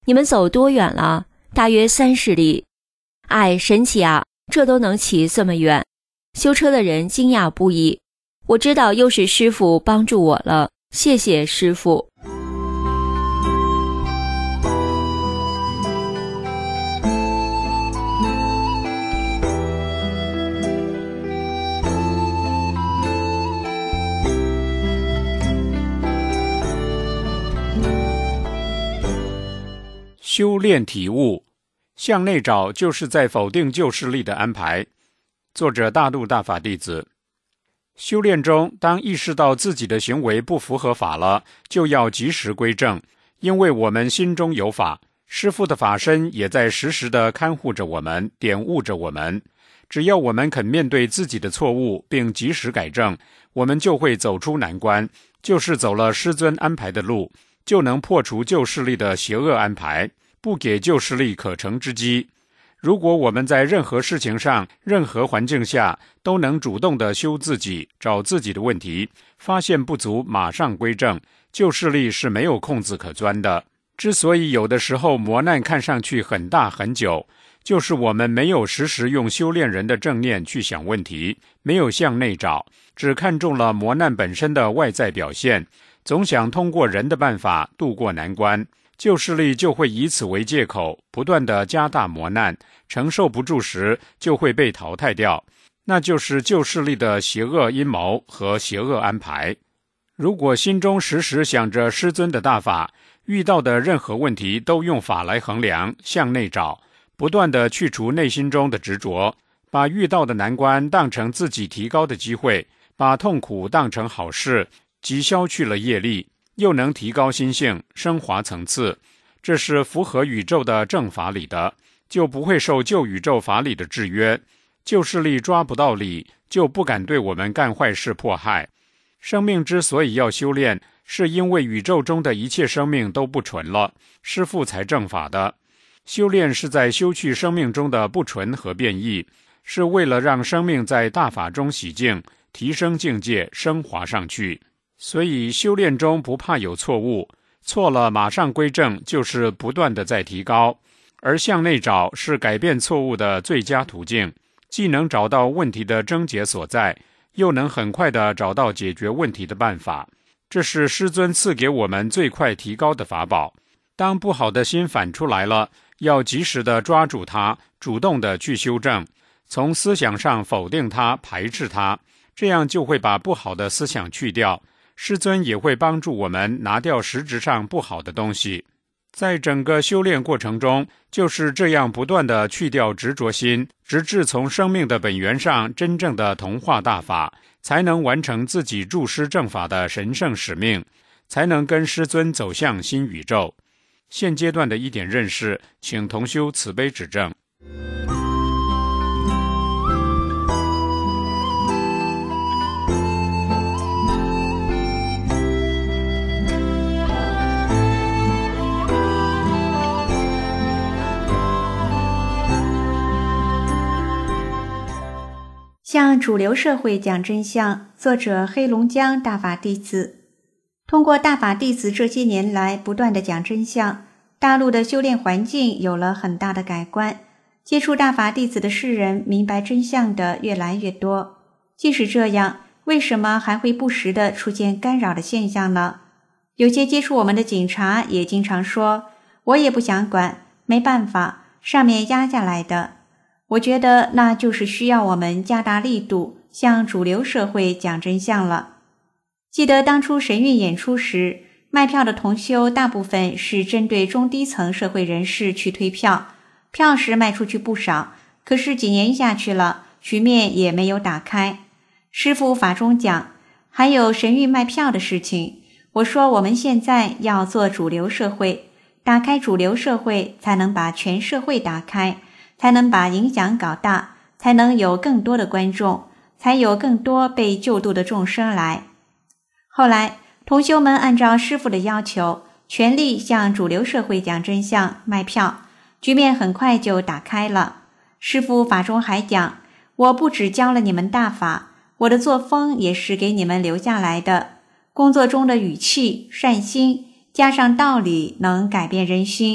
你们走多远了？大约30里。哎，神奇啊，这都能骑这么远。修车的人惊讶不已。我知道又是师傅帮助我了，谢谢师傅。 修炼体悟，向内找就是在否定旧势力的安排。作者大陆大法弟子。修炼中，当意识到自己的行为不符合法了，就要及时归正，因为我们心中有法，师父的法身也在时时地看护着我们，点悟着我们。只要我们肯面对自己的错误，并及时改正，我们就会走出难关，就是走了师尊安排的路，就能破除旧势力的邪恶安排，不给旧势力可乘之机。如果我们在任何事情上、任何环境下都能主动地修自己，找自己的问题，发现不足马上归正，旧势力是没有空子可钻的。之所以有的时候磨难看上去很大很久，就是我们没有时时用修炼人的正念去想问题，没有向内找，只看中了磨难本身的外在表现，总想通过人的办法渡过难关，旧势力就会以此为借口，不断地加大磨难，承受不住时就会被淘汰掉，那就是旧势力的邪恶阴谋和邪恶安排。如果心中时时想着师尊的大法，遇到的任何问题都用法来衡量，向内找，不断地去除内心中的执着，把遇到的难关当成自己提高的机会，把痛苦当成好事，即消去了业力，又能提高心性，升华层次，这是符合宇宙的正法理的，就不会受旧宇宙法理的制约，旧势力抓不到理，就不敢对我们干坏事迫害。生命之所以要修炼，是因为宇宙中的一切生命都不纯了，师父才正法的。修炼是在修去生命中的不纯和变异，是为了让生命在大法中洗净，提升境界，升华上去。所以修炼中不怕有错误，错了马上归正，就是不断的在提高。而向内找是改变错误的最佳途径，既能找到问题的症结所在，又能很快地找到解决问题的办法。这是师尊赐给我们最快提高的法宝。当不好的心反出来了，要及时地抓住它，主动地去修正，从思想上否定它，排斥它，这样就会把不好的思想去掉。师尊也会帮助我们拿掉实质上不好的东西。在整个修炼过程中，就是这样不断地去掉执着心，直至从生命的本源上真正的同化大法，才能完成自己助师正法的神圣使命，才能跟师尊走向新宇宙。现阶段的一点认识，请同修慈悲指正。 向主流社会讲真相，作者黑龙江大法弟子。通过大法弟子这些年来不断的讲真相，大陆的修炼环境有了很大的改观，接触大法弟子的世人明白真相的越来越多。即使这样，为什么还会不时地出现干扰的现象呢？有些接触我们的警察也经常说，我也不想管，没办法，上面压下来的。我觉得那就是需要我们加大力度，向主流社会讲真相了。记得当初神韵演出时，卖票的同修大部分是针对中低层社会人士去推票，票时卖出去不少，可是几年下去了，局面也没有打开。师父法中讲，还有神韵卖票的事情。我说我们现在要做主流社会，打开主流社会，才能把全社会打开，才能把影响搞大，才能有更多的观众，才有更多被救度的众生来。后来同修们按照师父的要求，全力向主流社会讲真相，卖票，局面很快就打开了。师父法中还讲，我不只教了你们大法，我的作风也是给你们留下来的，工作中的语气、善心加上道理，能改变人心。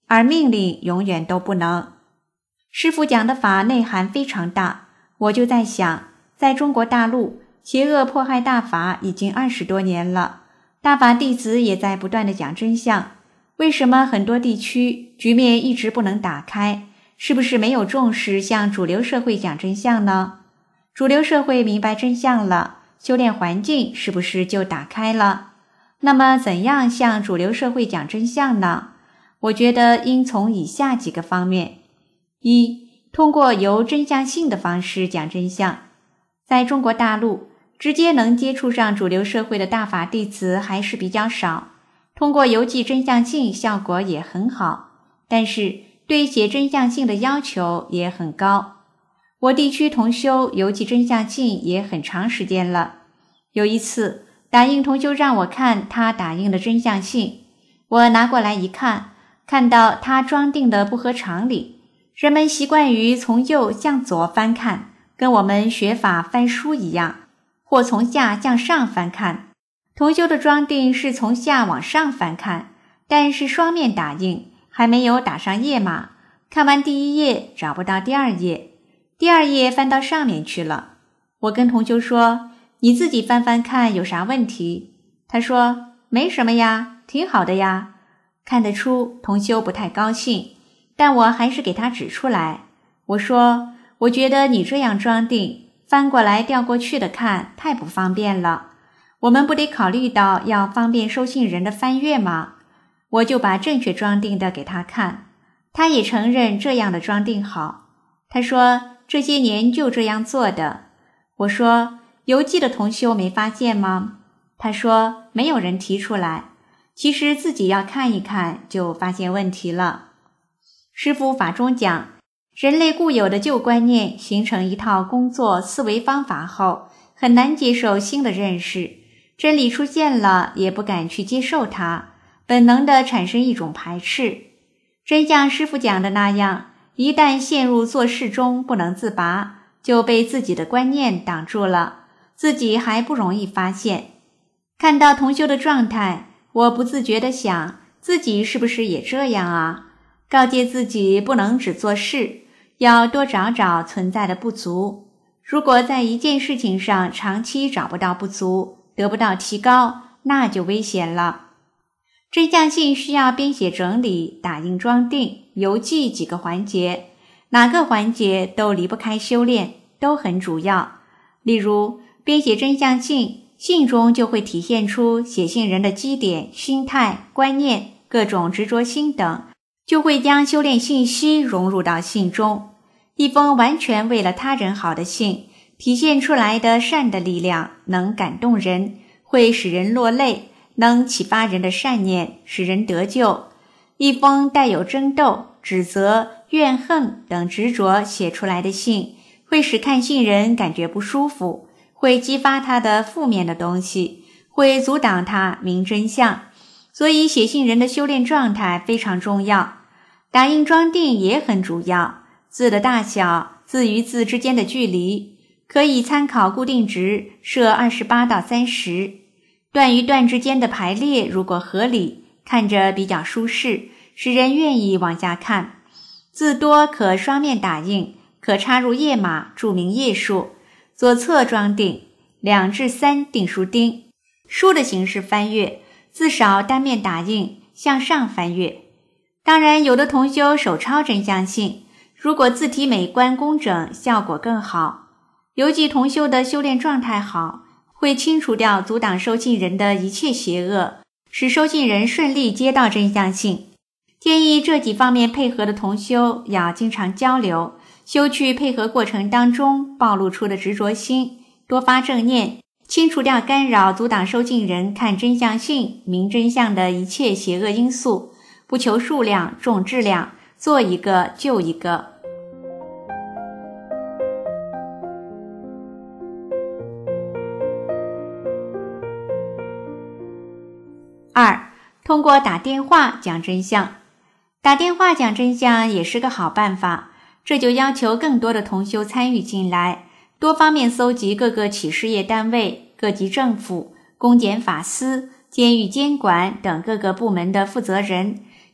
而命令永远都不能。师父讲的法内涵非常大，我就在想，在中国大陆，邪恶迫害大法已经20多年了，大法弟子也在不断地讲真相，为什么很多地区局面一直不能打开？是不是没有重视向主流社会讲真相呢？主流社会明白真相了，修炼环境是不是就打开了？那么怎样向主流社会讲真相呢？我觉得应从以下几个方面。一，通过由真相性的方式讲真相。在中国大陆，直接能接触上主流社会的大法弟子还是比较少，通过邮寄真相信效果也很好，但是对写真相信的要求也很高。我地区同修邮寄真相信也很长时间了。有一次，打印同修让我看他打印的真相信，我拿过来一看，看到他装订的不合常理。人们习惯于从右向左翻看，跟我们学法翻书一样，或从下向上翻看。同修的装订是从下往上翻看，但是双面打印，还没有打上页码。看完第一页找不到第二页，第二页翻到上面去了。我跟同修说，你自己翻翻看有啥问题？他说没什么呀，挺好的呀。看得出同修不太高兴，但我还是给他指出来。我说，我觉得你这样装订，翻过来调过去的看太不方便了，我们不得考虑到要方便收信人的翻阅吗？我就把正确装订的给他看，他也承认这样的装订好。他说这些年就这样做的。我说邮寄的同修没发现吗？他说没有人提出来，其实自己要看一看就发现问题了。师父法中讲，人类固有的旧观念形成一套工作思维方法后，很难接受新的认识，真理出现了也不敢去接受它，本能地产生一种排斥。真像师父讲的那样，一旦陷入做事中不能自拔，就被自己的观念挡住了，自己还不容易发现。看到同修的状态，我不自觉地想，自己是不是也这样啊？告诫自己不能只做事，要多找找存在的不足。如果在一件事情上长期找不到不足，得不到提高，那就危险了。真相信需要编写整理、打印装订、邮寄几个环节，哪个环节都离不开修炼，都很主要。例如编写真相信，信中就会体现出写信人的基点、心态、观念、各种执着心等，就会将修炼信息融入到信中。一封完全为了他人好的信，体现出来的善的力量能感动人，会使人落泪，能启发人的善念，使人得救。一封带有争斗、指责、怨恨等执着写出来的信，会使看信人感觉不舒服，会激发他的负面的东西，会阻挡他明真相。所以写信人的修炼状态非常重要。打印装订也很主要，字的大小、字与字之间的距离，可以参考固定值设28到30。段与段之间的排列如果合理，看着比较舒适，使人愿意往下看。字多可双面打印，可插入页码注明页数，左侧装订，2至3订书钉。书的形式翻阅，字少单面打印，向上翻阅。当然有的同修手抄真相信，如果字体美观工整，效果更好。邮寄同修的修炼状态好，会清除掉阻挡收信人的一切邪恶，使收信人顺利接到真相信。建议这几方面配合的同修要经常交流，修去配合过程当中暴露出的执着心，多发正念，清除掉干扰阻挡收信人看真相信、明真相的一切邪恶因素，不求数量，重质量，做一个就一个。2. 通过打电话讲真相。打电话讲真相也是个好办法，这就要求更多的同修参与进来，多方面搜集各个企事业单位、各级政府、公检法司、监狱监管等各个部门的负责人，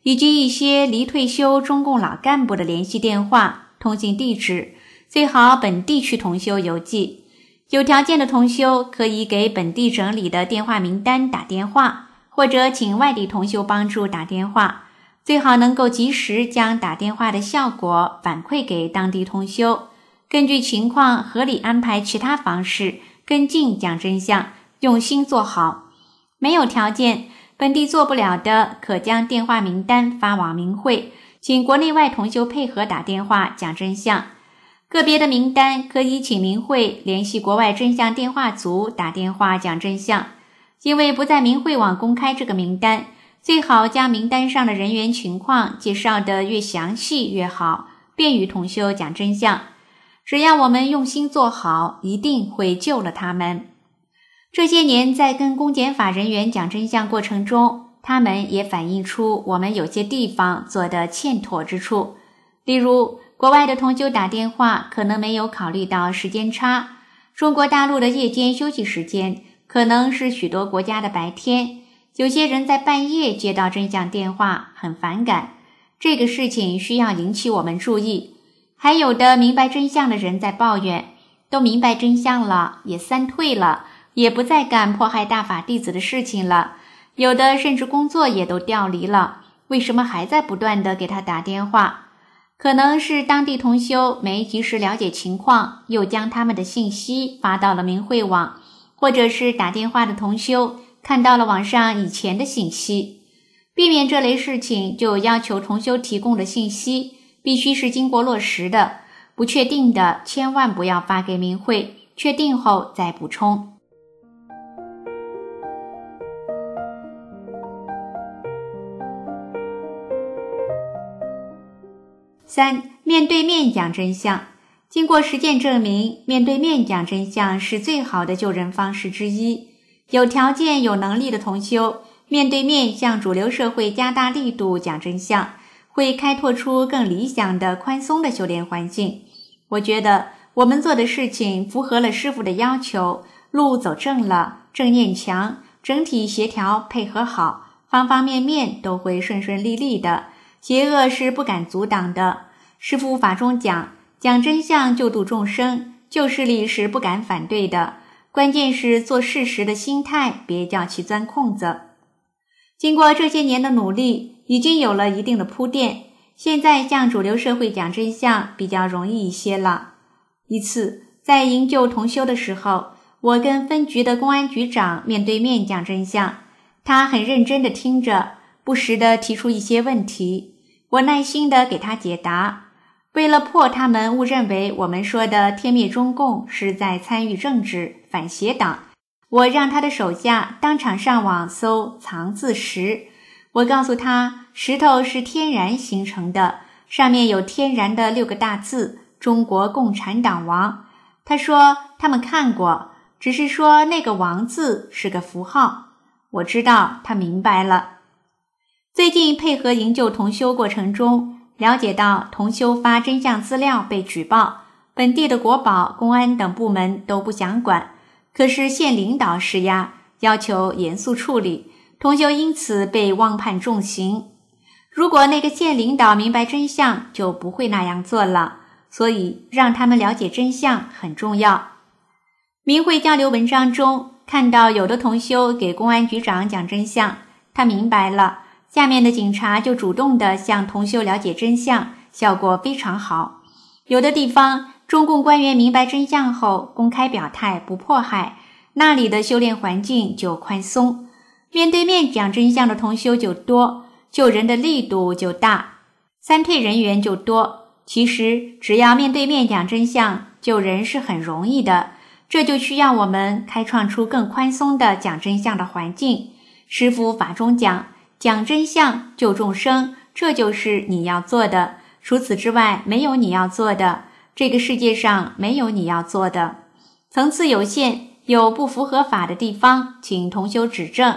以及一些离退休中共老干部的联系电话、通信地址，最好本地区同修邮寄。有条件的同修可以给本地整理的电话名单打电话，或者请外地同修帮助打电话，最好能够及时将打电话的效果反馈给当地同修，根据情况合理安排其他方式跟进讲真相，用心做好。没有条件，本地做不了的，可将电话名单发往明会，请国内外同修配合打电话讲真相。个别的名单可以请明会联系国外真相电话组打电话讲真相，因为不在明会网公开这个名单，最好将名单上的人员情况介绍得越详细越好，便于同修讲真相。只要我们用心做好，一定会救了他们。这些年在跟公检法人员讲真相过程中，他们也反映出我们有些地方做得欠妥之处，例如国外的同修打电话可能没有考虑到时间差，中国大陆的夜间休息时间可能是许多国家的白天，有些人在半夜接到真相电话很反感，这个事情需要引起我们注意。还有的明白真相的人在抱怨，都明白真相了，也三退了，也不再干迫害大法弟子的事情了，有的甚至工作也都调离了，为什么还在不断地给他打电话？可能是当地同修没及时了解情况，又将他们的信息发到了明会网，或者是打电话的同修看到了网上以前的信息。避免这类事情，就要求同修提供的信息必须是经过落实的，不确定的千万不要发给明会，确定后再补充。3. 面对面讲真相。经过实践证明，面对面讲真相是最好的救人方式之一。有条件有能力的同修，面对面向主流社会加大力度讲真相，会开拓出更理想的宽松的修炼环境。我觉得我们做的事情符合了师父的要求，路走正了，正念强，整体协调配合好，方方面面都会顺顺利利的，邪恶是不敢阻挡的。师父法中讲真相救度众生，旧势力是不敢反对的，关键是做事实的心态，别叫其钻空子。经过这些年的努力，已经有了一定的铺垫，现在向主流社会讲真相比较容易一些了。一次在营救同修的时候，我跟分局的公安局长面对面讲真相，他很认真地听着，不时地提出一些问题，我耐心地给他解答。为了破他们误认为我们说的天灭中共是在参与政治反邪党，我让他的手下当场上网搜藏字石。我告诉他，石头是天然形成的，上面有天然的6个大字，中国共产党王。他说他们看过，只是说那个王字是个符号。我知道他明白了。最近配合营救同修过程中，了解到同修发真相资料被举报，本地的国保、公安等部门都不想管，可是县领导施压，要求严肃处理，同修因此被妄判重刑。如果那个县领导明白真相，就不会那样做了，所以让他们了解真相很重要。明会交流文章中看到有的同修给公安局长讲真相，他明白了，下面的警察就主动地向同修了解真相，效果非常好。有的地方中共官员明白真相后公开表态不迫害，那里的修炼环境就宽松，面对面讲真相的同修就多，救人的力度就大，三退人员就多。其实只要面对面讲真相，救人是很容易的，这就需要我们开创出更宽松的讲真相的环境。师父法中讲真相救众生，这就是你要做的，除此之外没有你要做的，这个世界上没有你要做的。层次有限，有不符合法的地方，请同修指正。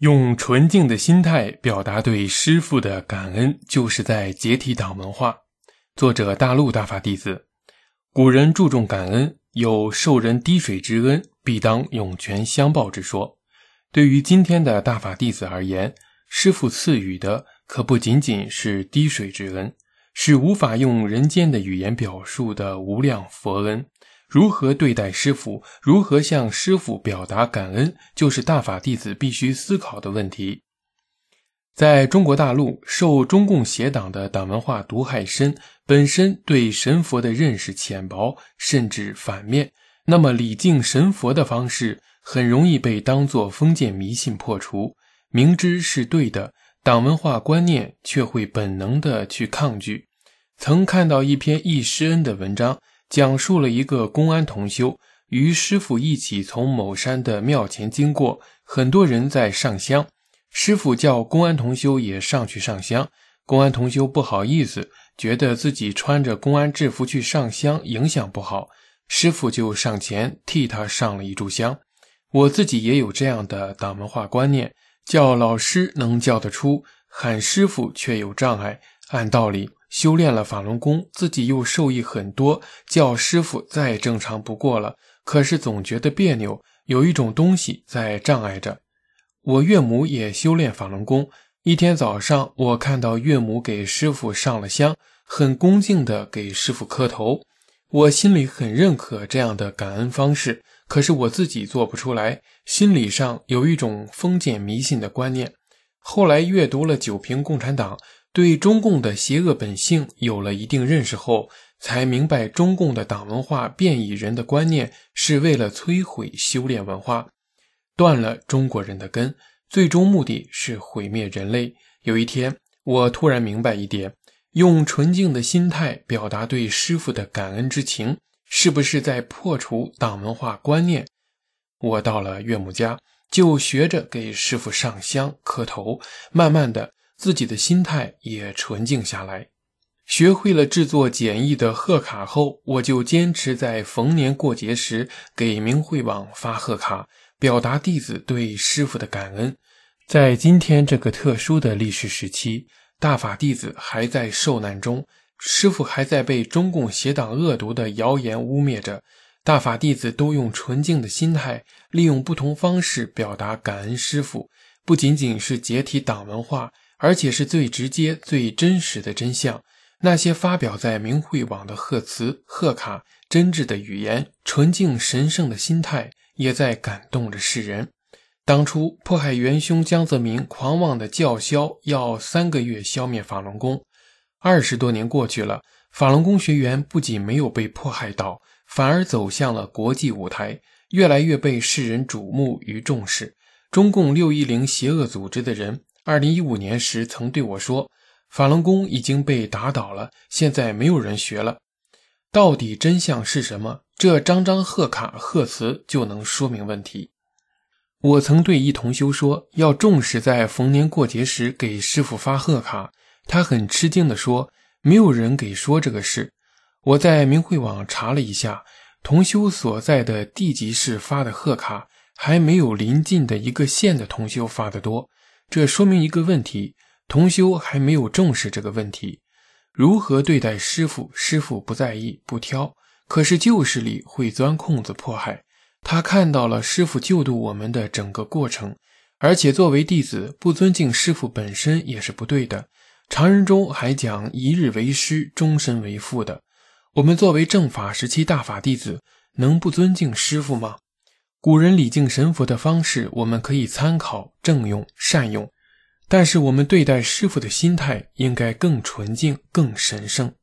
用纯净的心态表达对师父的感恩，就是在解体党文化。作者大陆大法弟子。古人注重感恩，有受人滴水之恩，必当涌泉相报之说。对于今天的大法弟子而言，师父赐予的可不仅仅是滴水之恩，是无法用人间的语言表述的无量佛恩。如何对待师父，如何向师父表达感恩，就是大法弟子必须思考的问题。在中国大陆，受中共邪党的党文化毒害深，本身对神佛的认识浅薄，甚至反面，那么礼敬神佛的方式很容易被当作封建迷信破除。明知是对的，党文化观念却会本能地去抗拒。曾看到一篇忆师恩的文章，讲述了一个公安同修与师父一起从某山的庙前经过，很多人在上香，师父叫公安同修也上去上香。公安同修不好意思，觉得自己穿着公安制服去上香影响不好，师父就上前替他上了一炷香。我自己也有这样的党文化观念，叫老师能叫得出，喊师父却有障碍。按道理修炼了法轮功，自己又受益很多，叫师父再正常不过了，可是总觉得别扭，有一种东西在障碍着。我岳母也修炼法轮功，一天早上我看到岳母给师父上了香，很恭敬地给师父磕头，我心里很认可这样的感恩方式，可是我自己做不出来，心理上有一种封建迷信的观念。后来阅读了《九评共产党》，对中共的邪恶本性有了一定认识后，才明白中共的党文化变异人的观念是为了摧毁修炼文化，断了中国人的根，最终目的是毁灭人类。有一天我突然明白一点，用纯净的心态表达对师父的感恩之情，是不是在破除党文化观念？我到了岳母家，就学着给师父上香磕头，慢慢的自己的心态也纯净下来。学会了制作简易的贺卡后，我就坚持在逢年过节时给明慧网发贺卡，表达弟子对师父的感恩。在今天这个特殊的历史时期，大法弟子还在受难中，师父还在被中共邪党恶毒的谣言污蔑着，大法弟子都用纯净的心态，利用不同方式表达感恩师父，不仅仅是解体党文化，而且是最直接最真实的真相。那些发表在明慧网的贺词贺卡，真挚的语言，纯净神圣的心态，也在感动着世人。当初迫害元凶江泽民狂妄的叫嚣要3个月消灭法轮功，20多年过去了，法轮功学员不仅没有被迫害到，反而走向了国际舞台，越来越被世人瞩目与重视。中共610邪恶组织的人2015年时曾对我说，法轮功已经被打倒了，现在没有人学了。到底真相是什么？这张张贺卡贺词就能说明问题。我曾对一同修说，要重视在逢年过节时给师父发贺卡，他很吃惊地说，没有人给说这个事。我在明慧网查了一下，同修所在的地级市发的贺卡还没有邻近的一个县的同修发的多，这说明一个问题，同修还没有重视这个问题。如何对待师父，师父不在意不挑，可是旧势力会钻空子迫害。他看到了师父救度我们的整个过程，而且作为弟子不尊敬师父本身也是不对的。常人中还讲一日为师，终身为父的。我们作为正法时期大法弟子，能不尊敬师父吗？古人礼敬神佛的方式我们可以参考正用善用，但是我们对待师父的心态应该更纯净更神圣。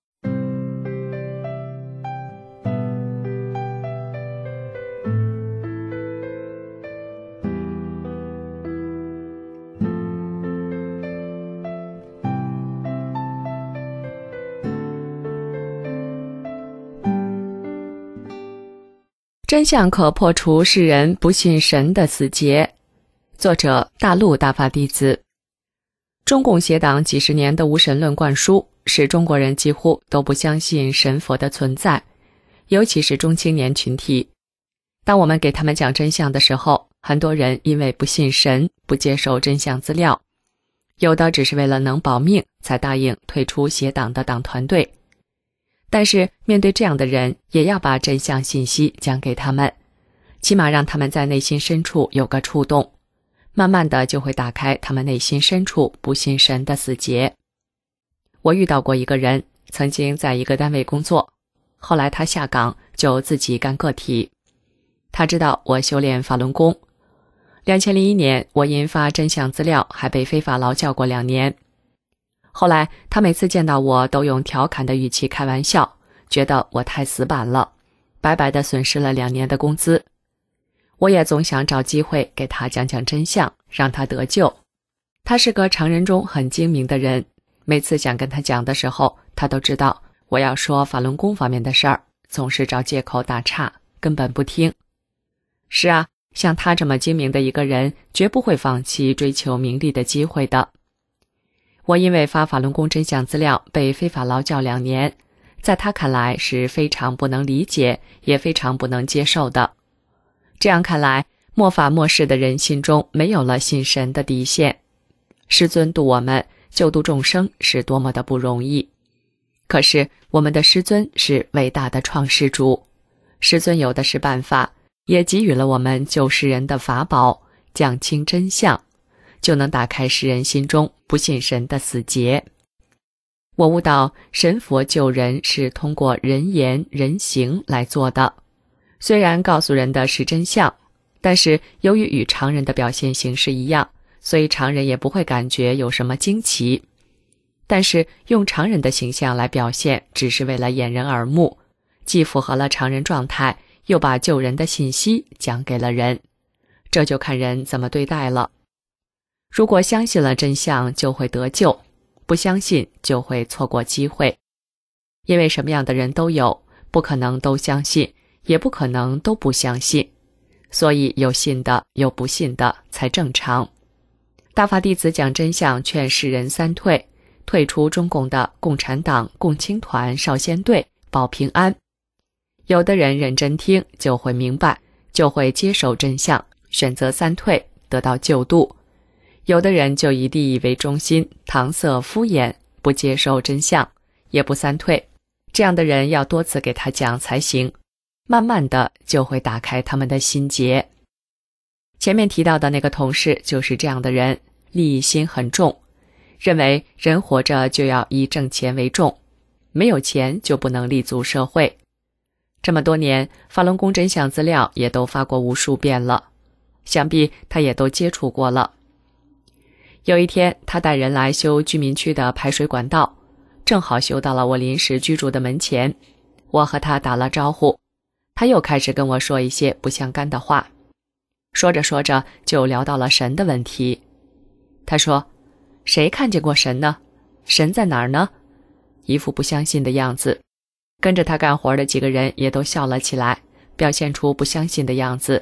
真相可破除世人不信神的死结。作者大陆大法弟子。中共邪党几十年的无神论灌输，使中国人几乎都不相信神佛的存在，尤其是中青年群体。当我们给他们讲真相的时候， 很多人因为不信神，不接受真相资料，有的只是为了能保命才答应退出邪党的党团队。但是面对这样的人，也要把真相信息讲给他们，起码让他们在内心深处有个触动，慢慢的就会打开他们内心深处不信神的死结。我遇到过一个人，曾经在一个单位工作，后来他下岗就自己干个体。他知道我修炼法轮功。2001年，我因发真相资料还被非法劳教过2年。后来他每次见到我都用调侃的语气开玩笑，觉得我太死板了，白白的损失了2年的工资。我也总想找机会给他讲讲真相，让他得救。他是个常人中很精明的人，每次想跟他讲的时候，他都知道我要说法轮功方面的事儿，总是找借口打岔，根本不听。是啊，像他这么精明的一个人，绝不会放弃追求名利的机会的。我因为发法轮功真相资料被非法劳教2年，在他看来是非常不能理解，也非常不能接受的。这样看来，末法末世的人心中没有了信神的底线。师尊度我们，救度众生是多么的不容易。可是我们的师尊是伟大的创世主，师尊有的是办法，也给予了我们救世人的法宝，讲清真相，就能打开世人心中不信神的死结。我悟到神佛救人是通过人言人行来做的，虽然告诉人的是真相，但是由于与常人的表现形式一样，所以常人也不会感觉有什么惊奇。但是用常人的形象来表现，只是为了掩人耳目，既符合了常人状态，又把救人的信息讲给了人，这就看人怎么对待了。如果相信了真相，就会得救，不相信就会错过机会。因为什么样的人都有，不可能都相信，也不可能都不相信，所以有信的有不信的才正常。大法弟子讲真相，劝世人3退：退出中共的共产党、共青团、少先队，保平安。有的人认真听，就会明白，就会接受真相，选择3退，得到救度。有的人就以利益为中心，搪塞敷衍，不接受真相，也不3退。这样的人要多次给他讲才行，慢慢的就会打开他们的心结。前面提到的那个同事就是这样的人，利益心很重，认为人活着就要以挣钱为重，没有钱就不能立足社会。这么多年，法轮功真相资料也都发过无数遍了，想必他也都接触过了。有一天，他带人来修居民区的排水管道，正好修到了我临时居住的门前。我和他打了招呼，他又开始跟我说一些不相干的话，说着说着就聊到了神的问题。他说：谁看见过神呢？神在哪儿呢？一副不相信的样子。跟着他干活的几个人也都笑了起来，表现出不相信的样子。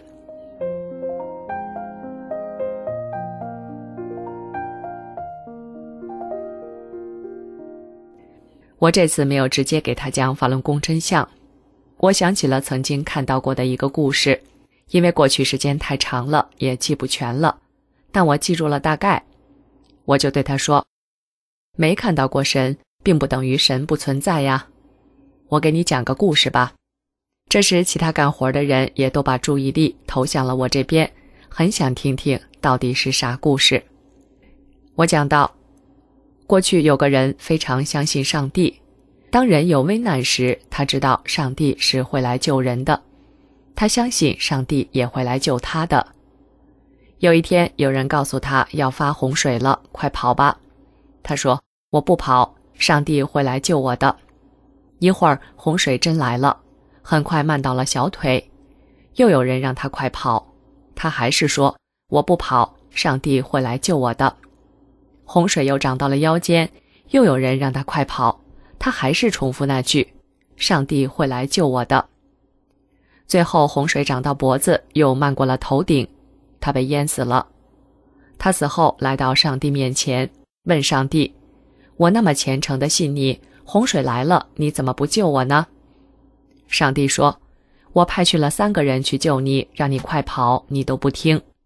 我这次没有直接给他讲法轮功真相，我想起了曾经看到过的一个故事，因为过去时间太长了，也记不全了，但我记住了大概。我就对他说：没看到过神，并不等于神不存在呀。我给你讲个故事吧。这时其他干活的人也都把注意力投向了我这边，很想听听到底是啥故事。我讲到，过去有个人非常相信上帝，当人有危难时，他知道上帝是会来救人的，他相信上帝也会来救他的。有一天，有人告诉他要发洪水了，快跑吧。他说：我不跑，上帝会来救我的。一会儿洪水真来了，很快漫到了小腿。又有人让他快跑，他还是说：我不跑，上帝会来救我的。洪水又涨到了腰间，又有人让他快跑，他还是重复那句：上帝会来救我的。最后洪水涨到脖子，又漫过了头顶，他被淹死了。他死后来到上帝面前，问上帝：我那么虔诚的信你，洪水来了，你怎么不救我呢？上帝说：我派去了3个人去救你，让你快跑，你都不听，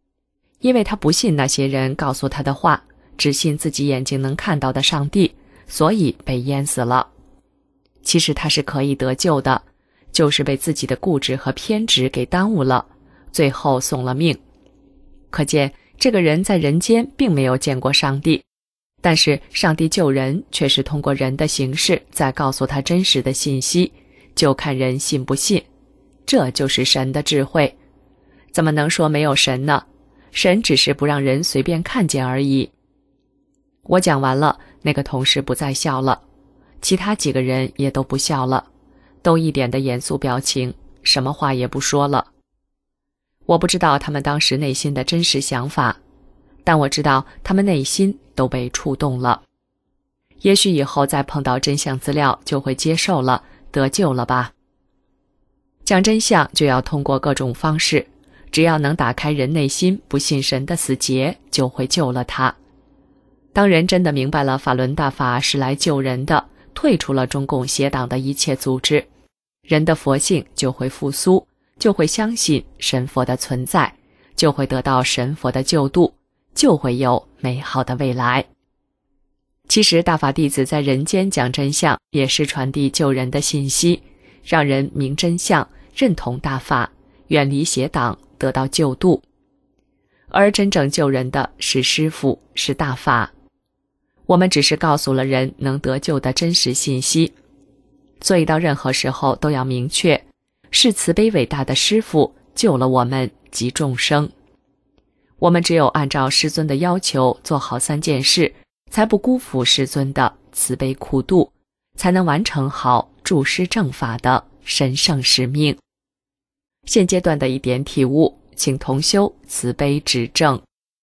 因为他不信那些人告诉他的话，只信自己眼睛能看到的上帝，所以被淹死了。其实他是可以得救的，就是被自己的固执和偏执给耽误了，最后送了命。可见这个人在人间并没有见过上帝，但是上帝救人却是通过人的形式在告诉他真实的信息，就看人信不信。这就是神的智慧。怎么能说没有神呢？神只是不让人随便看见而已。我讲完了，那个同事不再笑了，其他几个人也都不笑了，都一脸的严肃表情，什么话也不说了。我不知道他们当时内心的真实想法，但我知道他们内心都被触动了。也许以后再碰到真相资料就会接受了，得救了吧。讲真相就要通过各种方式，只要能打开人内心不信神的死结，就会救了他。当人真的明白了法轮大法是来救人的，退出了中共邪党的一切组织，人的佛性就会复苏，就会相信神佛的存在，就会得到神佛的救度，就会有美好的未来。其实大法弟子在人间讲真相，也是传递救人的信息，让人明真相，认同大法，远离邪党，得到救度。而真正救人的是师父，是大法。我们只是告诉了人能得救的真实信息，所以到任何时候都要明确，是慈悲伟大的师父救了我们及众生。我们只有按照师尊的要求做好3件事，才不辜负师尊的慈悲苦度，才能完成好助师正法的神圣使命。现阶段的一点体悟，请同修慈悲指正。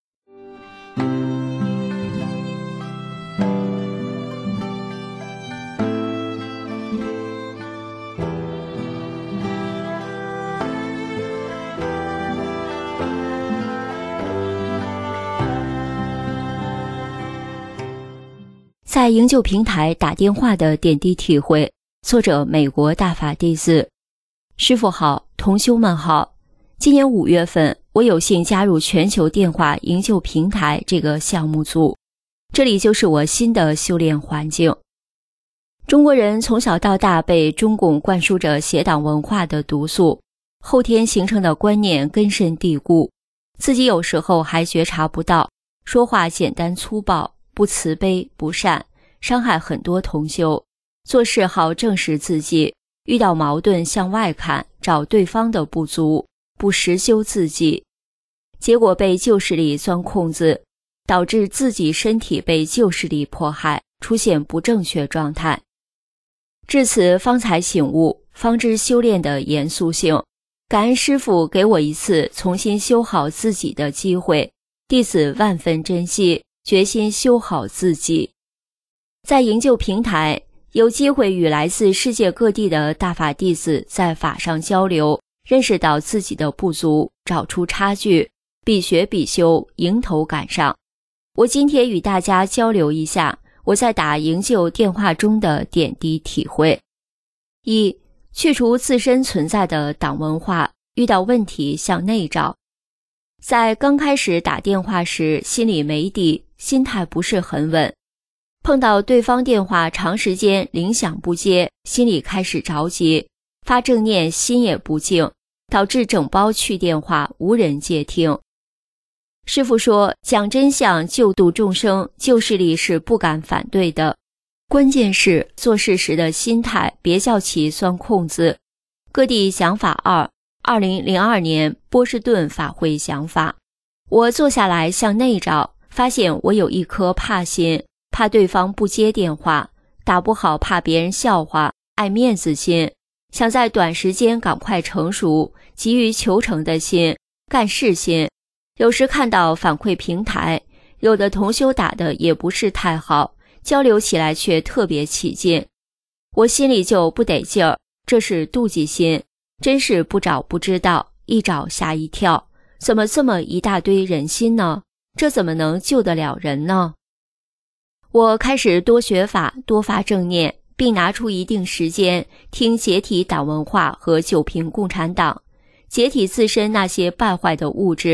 在营救平台打电话的点滴体会，作者美国大法弟子。师父好，同修们好。今年5月份，我有幸加入全球电话营救平台这个项目组，这里就是我新的修炼环境。中国人从小到大被中共灌输着邪党文化的毒素，后天形成的观念根深蒂固，自己有时候还觉察不到，说话简单粗暴，不慈悲不善，伤害很多同修。做事好正视自己，遇到矛盾向外看，找对方的不足，不实修自己，结果被旧势力钻空子，导致自己身体被旧势力迫害，出现不正确状态。至此方才醒悟，方知修炼的严肃性。感恩师父给我一次重新修好自己的机会，弟子万分珍惜，决心修好自己。在营救平台，有机会与来自世界各地的大法弟子在法上交流，认识到自己的不足，找出差距，必学必修，迎头赶上。我今天与大家交流一下我在打营救电话中的点滴体会。1. 去除自身存在的党文化，遇到问题向内找。在刚开始打电话时，心里没底，心态不是很稳。碰到对方电话长时间铃响不接，心里开始着急，发正念心也不静，导致整包去电话无人接听。师父说，讲真相救度众生，旧势力是不敢反对的，关键是做事时的心态，别叫其钻空子。各地想法2 2002年波士顿法会想法。我坐下来向内找，发现我有一颗怕心，怕对方不接电话，打不好怕别人笑话，爱面子心，想在短时间赶快成熟，急于求成的心，干事心。有时看到反馈平台，有的同修打的也不是太好，交流起来却特别起劲，我心里就不得劲儿，这是妒忌心，真是不找不知道，一找吓一跳，怎么这么一大堆人心呢？这怎么能救得了人呢？我开始多学法，多发正念，并拿出一定时间听解体党文化和救贫共产党，解体自身那些败坏的物质，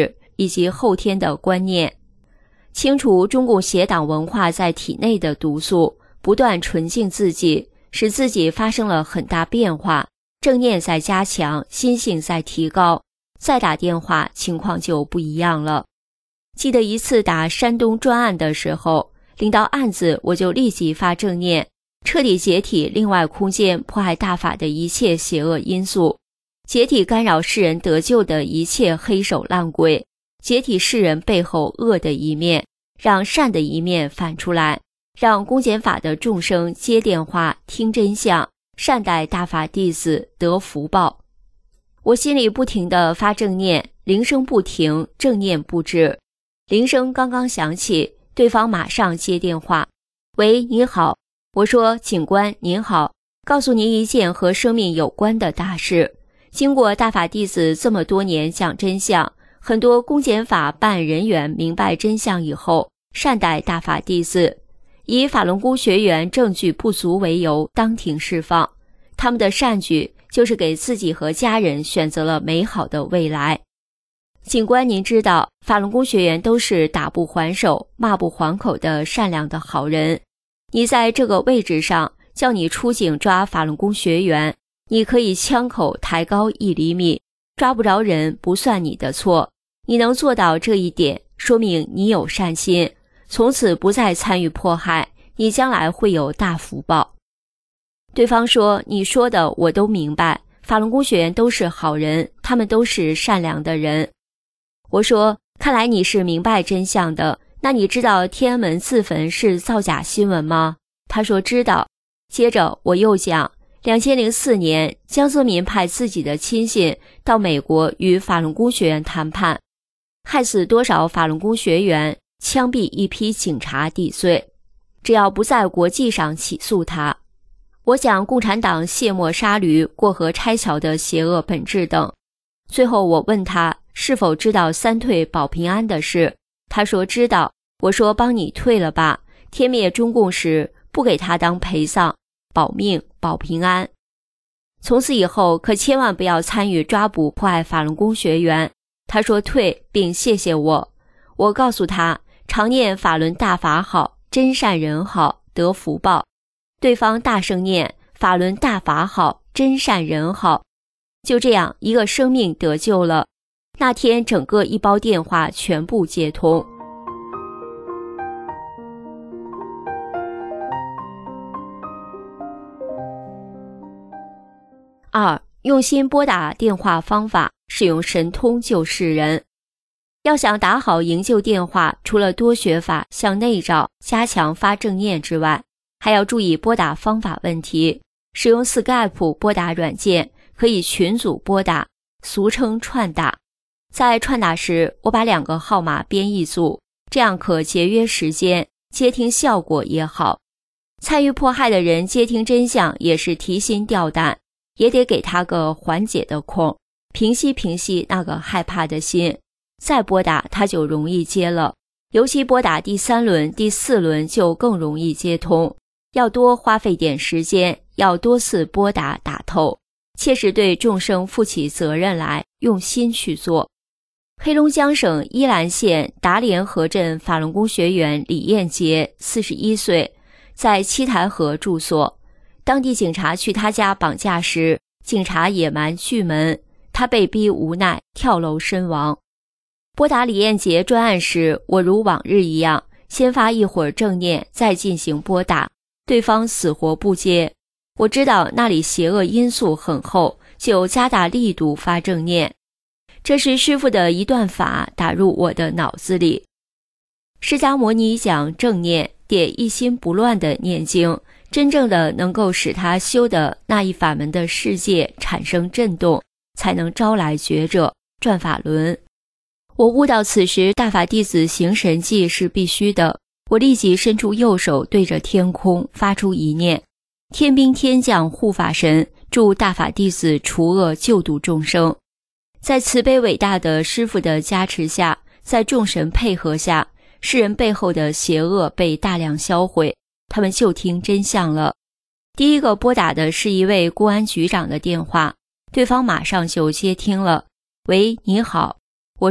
以及后天的观念，清除中共邪党文化在体内的毒素，不断纯净自己，使自己发生了很大变化，正念在加强，心性在提高，再打电话情况就不一样了。记得一次打山东专案的时候，领到案子我就立即发正念，彻底解体另外空间迫害大法的一切邪恶因素，解体干扰世人得救的一切黑手烂鬼，解体世人背后恶的一面，让善的一面反出来，让公检法的众生接电话听真相，善待大法弟子得福报。我心里不停地发正念，铃声不停，正念不止。铃声刚刚响起，对方马上接电话。喂，你好。我说，警官您好，告诉您一件和生命有关的大事。经过大法弟子这么多年讲真相，很多公检法办案人员明白真相以后，善待大法弟子，以法轮功学员证据不足为由当庭释放。他们的善举就是给自己和家人选择了美好的未来。警官您知道，法轮功学员都是打不还手，骂不还口的善良的好人。你在这个位置上，叫你出警抓法轮功学员，你可以枪口抬高1厘米，抓不着人不算你的错。你能做到这一点，说明你有善心，从此不再参与迫害，你将来会有大福报。对方说，你说的我都明白，法轮功学员都是好人，他们都是善良的人。我说，看来你是明白真相的，那你知道天安门自焚是造假新闻吗？他说知道。接着我又讲，2004年江泽民派自己的亲信到美国与法轮功学员谈判，害死多少法轮功学员，枪毙一批警察抵罪，只要不在国际上起诉他。我讲共产党卸磨杀驴、过河拆桥的邪恶本质等。最后我问他是否知道三退保平安的事，他说知道。我说帮你退了吧，天灭中共时不给他当陪葬，保命保平安。从此以后可千万不要参与抓捕迫害法轮功学员。他说退，并谢谢我。我告诉他常念法轮大法好，真善人好，得福报。对方大声念法轮大法好，真善人好。就这样一个生命得救了。那天整个一包电话全部接通。2. 用心拨打电话方法，使用神通救世人。要想打好营救电话，除了多学法、向内照、加强发正念之外，还要注意拨打方法问题。使用 Skype 拨打软件，可以群组拨打，俗称串打。在串打时，我把2个号码编一组，这样可节约时间，接听效果也好。参与迫害的人接听真相也是提心吊胆，也得给他个缓解的空，平息平息那个害怕的心，再拨打他就容易接了。尤其拨打第3轮、第4轮就更容易接通，要多花费点时间，要多次拨打打透，切实对众生负起责任来，用心去做。黑龙江省依兰县达连河镇法轮功学员李艳杰41岁，在七台河住所。当地警察去他家绑架时，警察野蛮拒门，他被逼无奈跳楼身亡。拨打李艳杰专案时，我如往日一样，先发一会儿正念，再进行拨打，对方死活不接。我知道那里邪恶因素很厚，就加大力度发正念。这是师父的一段法打入我的脑子里。释迦牟尼讲正念，得一心不乱的念经，真正的能够使他修的那一法门的世界产生震动，才能招来觉者，转法轮。我悟到此时大法弟子行神迹是必须的，我立即伸出右手对着天空发出一念：天兵天将护法神，助大法弟子除恶救度众生。在慈悲伟大的师父的加持下，在众神配合下，世人背后的邪恶被大量销毁，他们就听真相了。第一个拨打的是一位公安局长的电话，对方马上就接听了。喂，你好。我说，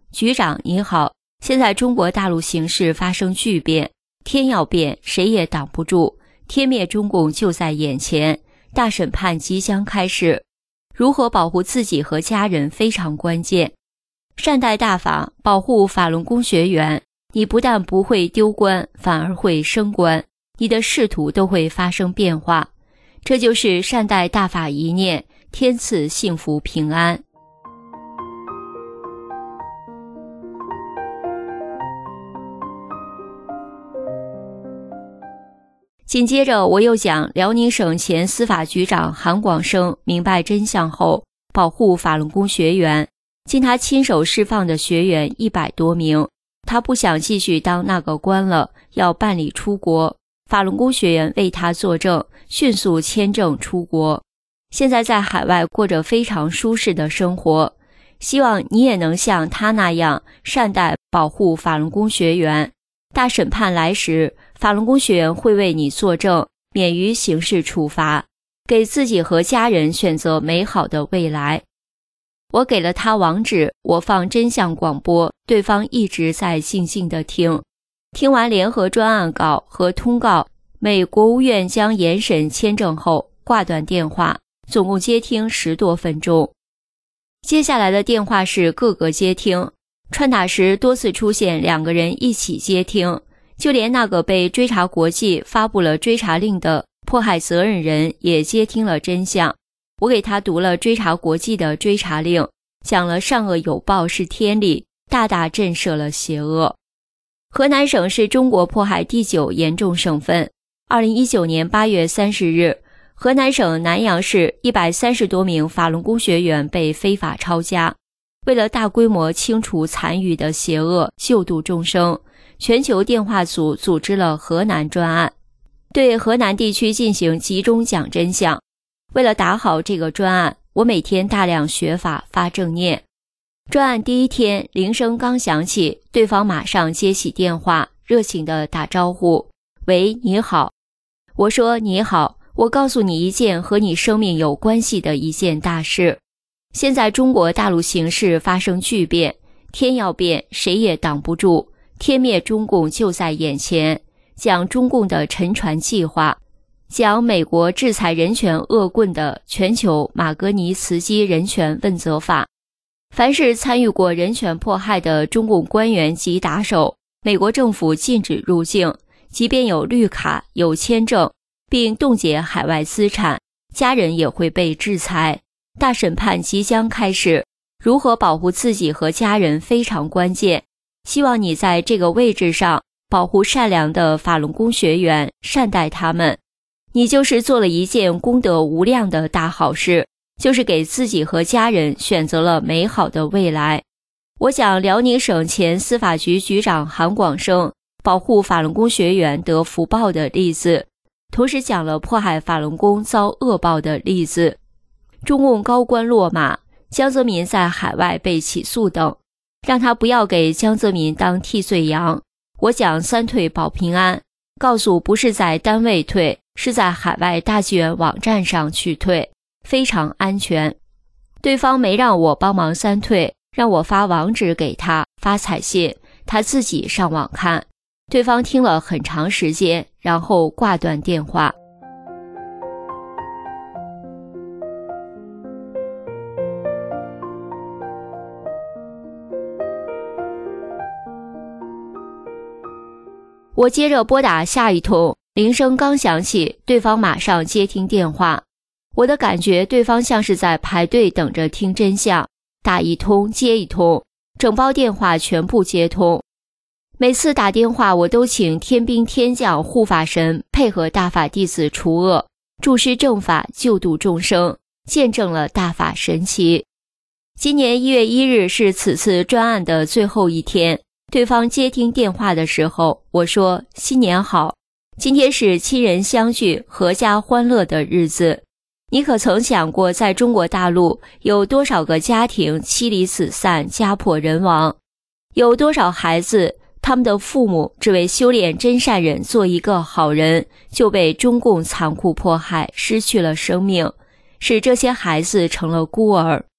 局长你好，现在中国大陆形势发生巨变，天要变，谁也挡不住，天灭中共就在眼前，大审判即将开始，如何保护自己和家人非常关键。善待大法，保护法轮功学员，你不但不会丢官，反而会升官，你的仕途都会发生变化。这就是善待大法一念，天赐幸福平安。紧接着我又讲辽宁省前司法局长韩广生明白真相后，保护法轮功学员，经他亲手释放的学员100多名，他不想继续当那个官了，要办理出国，法轮功学员为他作证，迅速签证出国，现在在海外过着非常舒适的生活，希望你也能像他那样善待保护法轮功学员，大审判来时，法轮功学员会为你作证，免于刑事处罚，给自己和家人选择美好的未来。我给了他网址，我放真相广播，对方一直在静静地听。听完联合专案稿和通告，美国务院将严审签证后，挂断电话，总共接听10多分钟。接下来的电话是各个接听，串打时多次出现2个人一起接听，就连那个被追查国际发布了追查令的迫害责任人也接听了真相。我给他读了追查国际的追查令，讲了善恶有报是天理，大大震慑了邪恶。河南省是中国迫害第9严重省份。2019年8月30日，河南省南阳市130多名法轮功学员被非法抄家。为了大规模清除残余的邪恶，救度众生，全球电话组组织了河南专案，对河南地区进行集中讲真相。为了打好这个专案，我每天大量学法发正念。专案第1天，铃声刚响起，对方马上接起电话，热情地打招呼：喂，你好。我说你好，我告诉你一件和你生命有关系的一件大事。现在中国大陆形势发生巨变，天要变，谁也挡不住，天灭中共就在眼前。讲中共的沉船计划，讲美国制裁人权恶棍的全球马格尼茨基人权问责法。凡是参与过人权迫害的中共官员及打手，美国政府禁止入境，即便有绿卡、有签证，并冻结海外资产，家人也会被制裁。大审判即将开始，如何保护自己和家人非常关键。希望你在这个位置上保护善良的法轮功学员，善待他们。你就是做了一件功德无量的大好事，就是给自己和家人选择了美好的未来。我讲辽宁省前司法局局长韩广生保护法轮功学员得福报的例子，同时讲了迫害法轮功遭恶报的例子。中共高官落马，江泽民在海外被起诉等，让他不要给江泽民当替罪羊。我讲3退保平安，告诉不是在单位退，是在海外大纪元网站上去退，非常安全。对方没让我帮忙3退，让我发网址给他，发彩信，他自己上网看。对方听了很长时间，然后挂断电话。我接着拨打下一通，铃声刚响起，对方马上接听电话。我的感觉，对方像是在排队等着听真相，打一通接一通，整包电话全部接通。每次打电话，我都请天兵天将护法神配合大法弟子除恶，助施正法，救度众生，见证了大法神奇。今年1月1日是此次专案的最后一天。对方接听电话的时候，我说新年好，今天是亲人相聚、阖家欢乐的日子。你可曾想过，在中国大陆有多少个家庭妻离子散、家破人亡？有多少孩子，他们的父母只为修炼真善忍，做一个好人，就被中共残酷迫害，失去了生命，使这些孩子成了孤儿。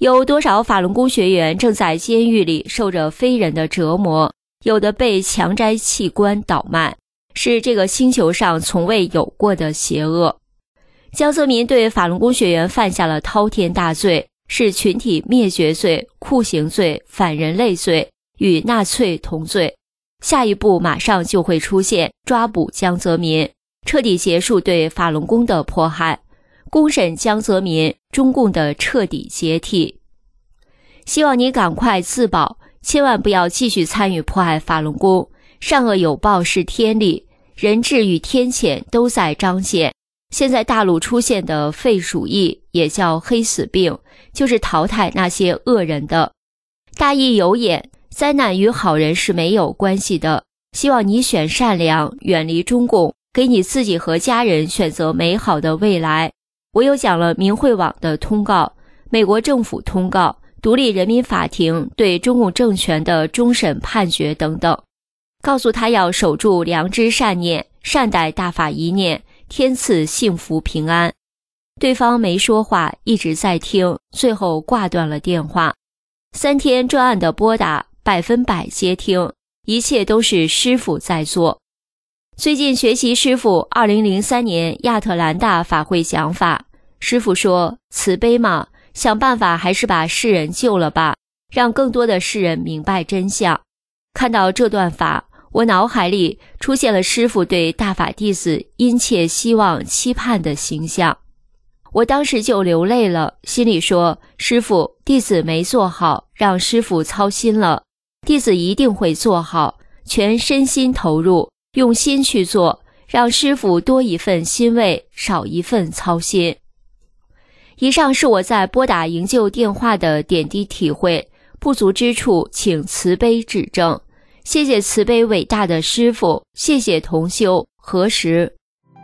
有多少法轮功学员正在监狱里受着非人的折磨，有的被强摘器官倒卖，是这个星球上从未有过的邪恶。江泽民对法轮功学员犯下了滔天大罪，是群体灭绝罪、酷刑罪、反人类罪，与纳粹同罪。下一步马上就会出现抓捕江泽民，彻底结束对法轮功的迫害，公审江泽民，中共的彻底解体。希望你赶快自保，千万不要继续参与迫害法轮功。善恶有报是天理，人治与天谴都在彰显。现在大陆出现的废鼠疫，也叫黑死病，就是淘汰那些恶人的。大义有眼，灾难与好人是没有关系的。希望你选善良，远离中共，给你自己和家人选择美好的未来。我又讲了明慧网的通告、美国政府通告、独立人民法庭对中共政权的终审判决等等，告诉他要守住良知善念，善待大法一念，天赐幸福平安。对方没说话，一直在听，最后挂断了电话。3天专案的拨打100%接听，一切都是师父在做。最近学习师父2003年亚特兰大法会讲法，师父说慈悲嘛，想办法还是把世人救了吧，让更多的世人明白真相。看到这段法，我脑海里出现了师父对大法弟子殷切希望期盼的形象，我当时就流泪了，心里说师父，弟子没做好，让师父操心了，弟子一定会做好，全身心投入，用心去做，让师父多一份欣慰，少一份操心。以上是我在拨打营救电话的点滴体会，不足之处请慈悲指正。谢谢慈悲伟大的师父，谢谢同修，何时。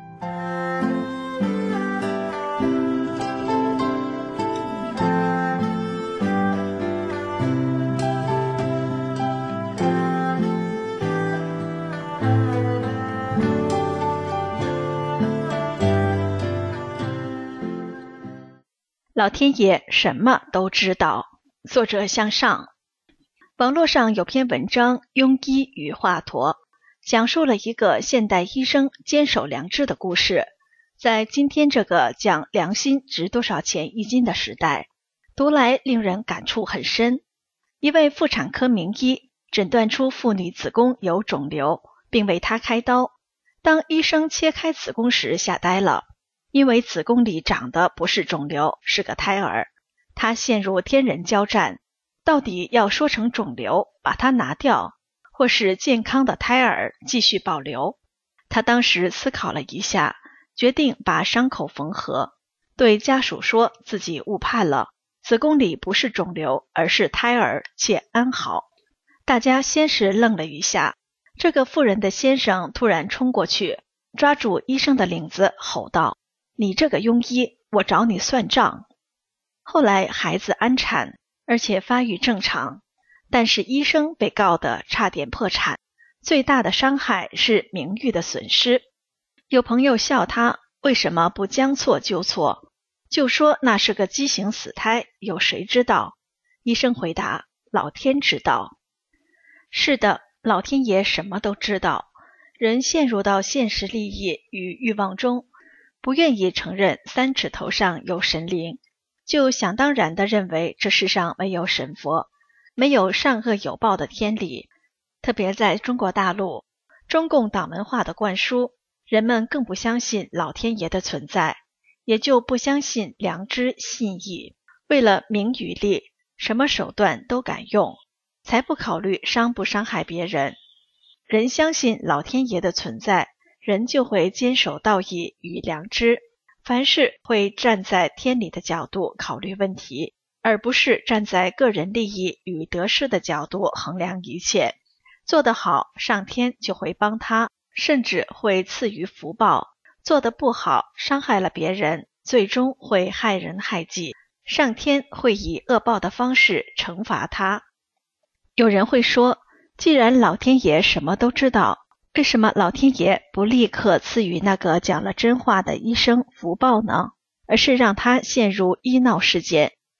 老天爷什么都知道。作者向上。网络上有篇文章《庸医与华佗》，讲述了一个现代医生坚守良知的故事。在今天这个讲良心值多少钱一斤的时代，读来令人感触很深。一位妇产科名医诊断出妇女子宫有肿瘤，并为她开刀。当医生切开子宫时吓呆了，因为子宫里长的不是肿瘤，是个胎儿。他陷入天人交战，到底要说成肿瘤把它拿掉，或是健康的胎儿继续保留。他当时思考了一下，决定把伤口缝合，对家属说自己误判了，子宫里不是肿瘤，而是胎儿，且安好。大家先是愣了一下，这个妇人的先生突然冲过去，抓住医生的领子吼道：你这个庸医，我找你算账。后来孩子安产，而且发育正常，但是医生被告得差点破产，最大的伤害是名誉的损失。有朋友笑他为什么不将错就错，就说那是个畸形死胎，有谁知道？医生回答：老天知道。是的，老天爷什么都知道。人陷入到现实利益与欲望中，不愿意承认3尺头上有神灵，就想当然地认为这世上没有神佛，没有善恶有报的天理。特别在中国大陆，中共党文化的灌输，人们更不相信老天爷的存在，也就不相信良知信义，为了名与利，什么手段都敢用，才不考虑伤不伤害别人。人相信老天爷的存在，人就会坚守道义与良知，凡事会站在天理的角度考虑问题，而不是站在个人利益与得失的角度衡量一切。做得好，上天就会帮他，甚至会赐予福报；做得不好，伤害了别人，最终会害人害己，上天会以恶报的方式惩罚他。有人会说，既然老天爷什么都知道，为什么老天爷不立刻赐予那个讲了真话的医生福报呢？而是让他陷入医闹事件，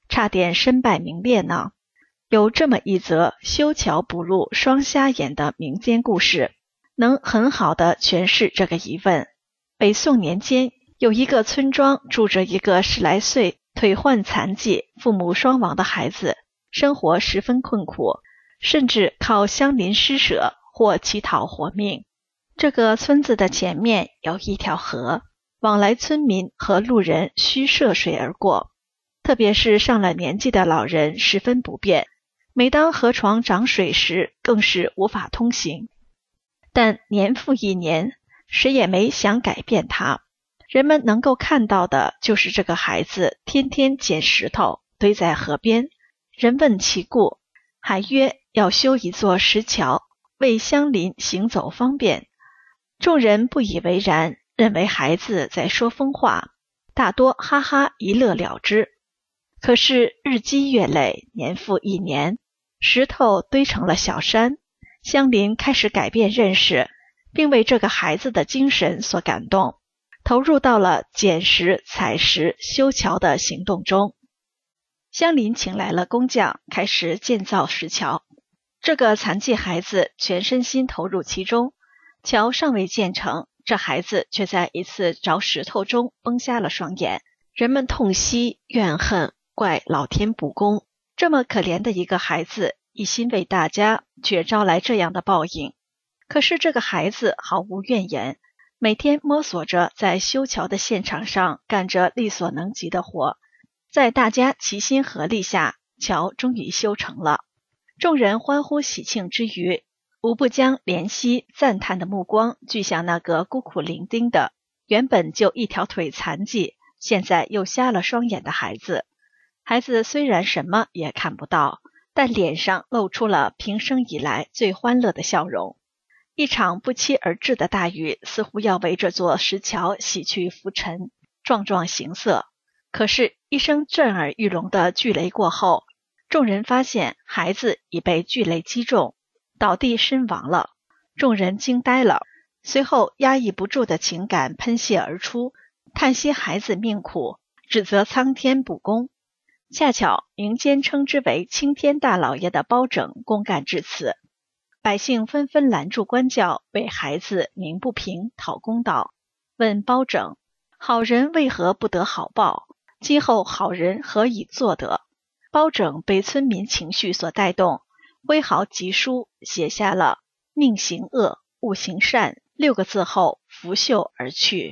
差点身败名裂呢？有这么一则修桥补路双瞎眼的民间故事，能很好地诠释这个疑问。北宋年间，有一个村庄住着一个10来岁、腿患残疾、父母双亡的孩子，生活十分困苦，甚至靠乡邻施舍或乞讨活命。这个村子的前面有一条河，往来村民和路人需涉水而过，特别是上了年纪的老人十分不便，每当河床涨水时更是无法通行。但年复一年，谁也没想改变它。人们能够看到的就是这个孩子天天捡石头堆在河边，人问其故，还曰要修一座石桥，为乡邻行走方便。众人不以为然，认为孩子在说疯话，大多哈哈一乐了之。可是日积月累，年复一年，石头堆成了小山，乡邻开始改变认识，并为这个孩子的精神所感动，投入到了捡石、采石、修桥的行动中。乡邻请来了工匠，开始建造石桥。这个残疾孩子全身心投入其中，桥尚未建成，这孩子却在一次凿石头中崩瞎了双眼。人们痛惜怨恨，怪老天不公，这么可怜的一个孩子，一心为大家，却招来这样的报应。可是这个孩子毫无怨言，每天摸索着在修桥的现场上干着力所能及的活。在大家齐心合力下，桥终于修成了。众人欢呼喜庆之余，无不将怜惜赞叹的目光聚向那个孤苦伶仃的，原本就一条腿残疾，现在又瞎了双眼的孩子。孩子虽然什么也看不到，但脸上露出了平生以来最欢乐的笑容。一场不期而至的大雨似乎要为这座石桥洗去浮尘，壮壮形色。可是一声震耳欲聋的巨雷过后，众人发现孩子已被巨雷击中，倒地身亡了。众人惊呆了，随后压抑不住的情感喷泄而出，叹息孩子命苦，指责苍天不公。恰巧民间称之为青天大老爷的包拯公干至此，百姓纷纷拦住官轿，为孩子鸣不平，讨公道。问包拯，好人为何不得好报？今后好人何以做得？包拯被村民情绪所带动，挥毫疾书，写下了宁行恶，勿行善6个字后拂袖而去。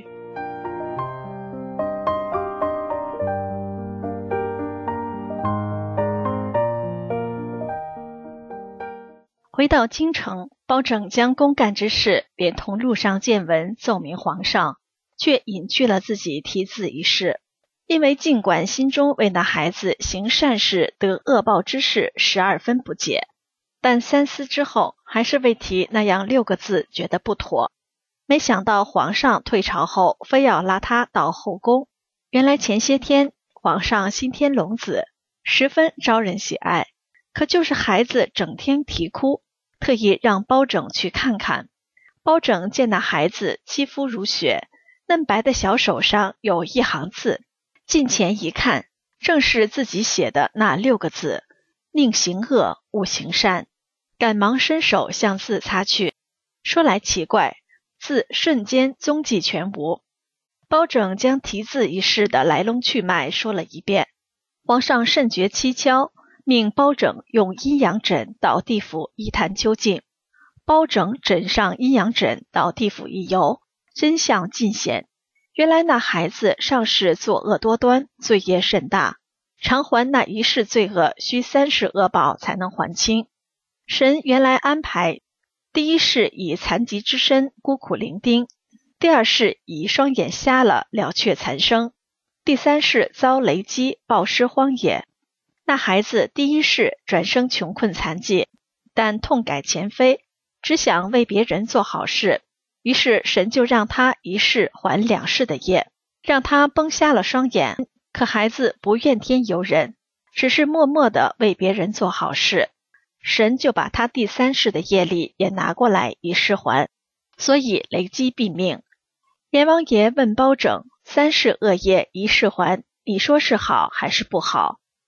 回到京城，包拯将公干之事连同路上见闻奏明皇上，却隐去了自己题字一事。因为尽管心中为那孩子行善事得恶报之事12分不解，但三思之后还是为题那样6个字觉得不妥。没想到皇上退朝后非要拉他到后宫，原来前些天皇上新添龙子，十分招人喜爱，可就是孩子整天啼哭，特意让包拯去看看。包拯见那孩子肌肤如雪，嫩白的小手上有一行字，近前一看，正是自己写的那6个字，宁行恶，勿行善。赶忙伸手向字擦去，说来奇怪，字瞬间踪迹全无。包拯将题字一事的来龙去脉说了一遍，皇上甚觉蹊跷，命包拯用阴阳枕到地府一探究竟。包拯枕上阴阳枕到地府一游，真相尽显。原来那孩子上世作恶多端，罪业甚大，偿还那一世罪恶需3世恶报才能还清。神原来安排，第一世以残疾之身孤苦伶仃，第二世以双眼瞎了了却残生，第三世遭雷击暴尸荒野。那孩子第一世转生穷困残疾，但痛改前非，只想为别人做好事，于是神就让他一世还2世的业，让他崩瞎了双眼。可孩子不怨天尤人，只是默默地为别人做好事，神就把他第3世的业力也拿过来一世还，所以雷击毙命。阎王爷问包拯，3世恶业一世还，你说是好还是不好？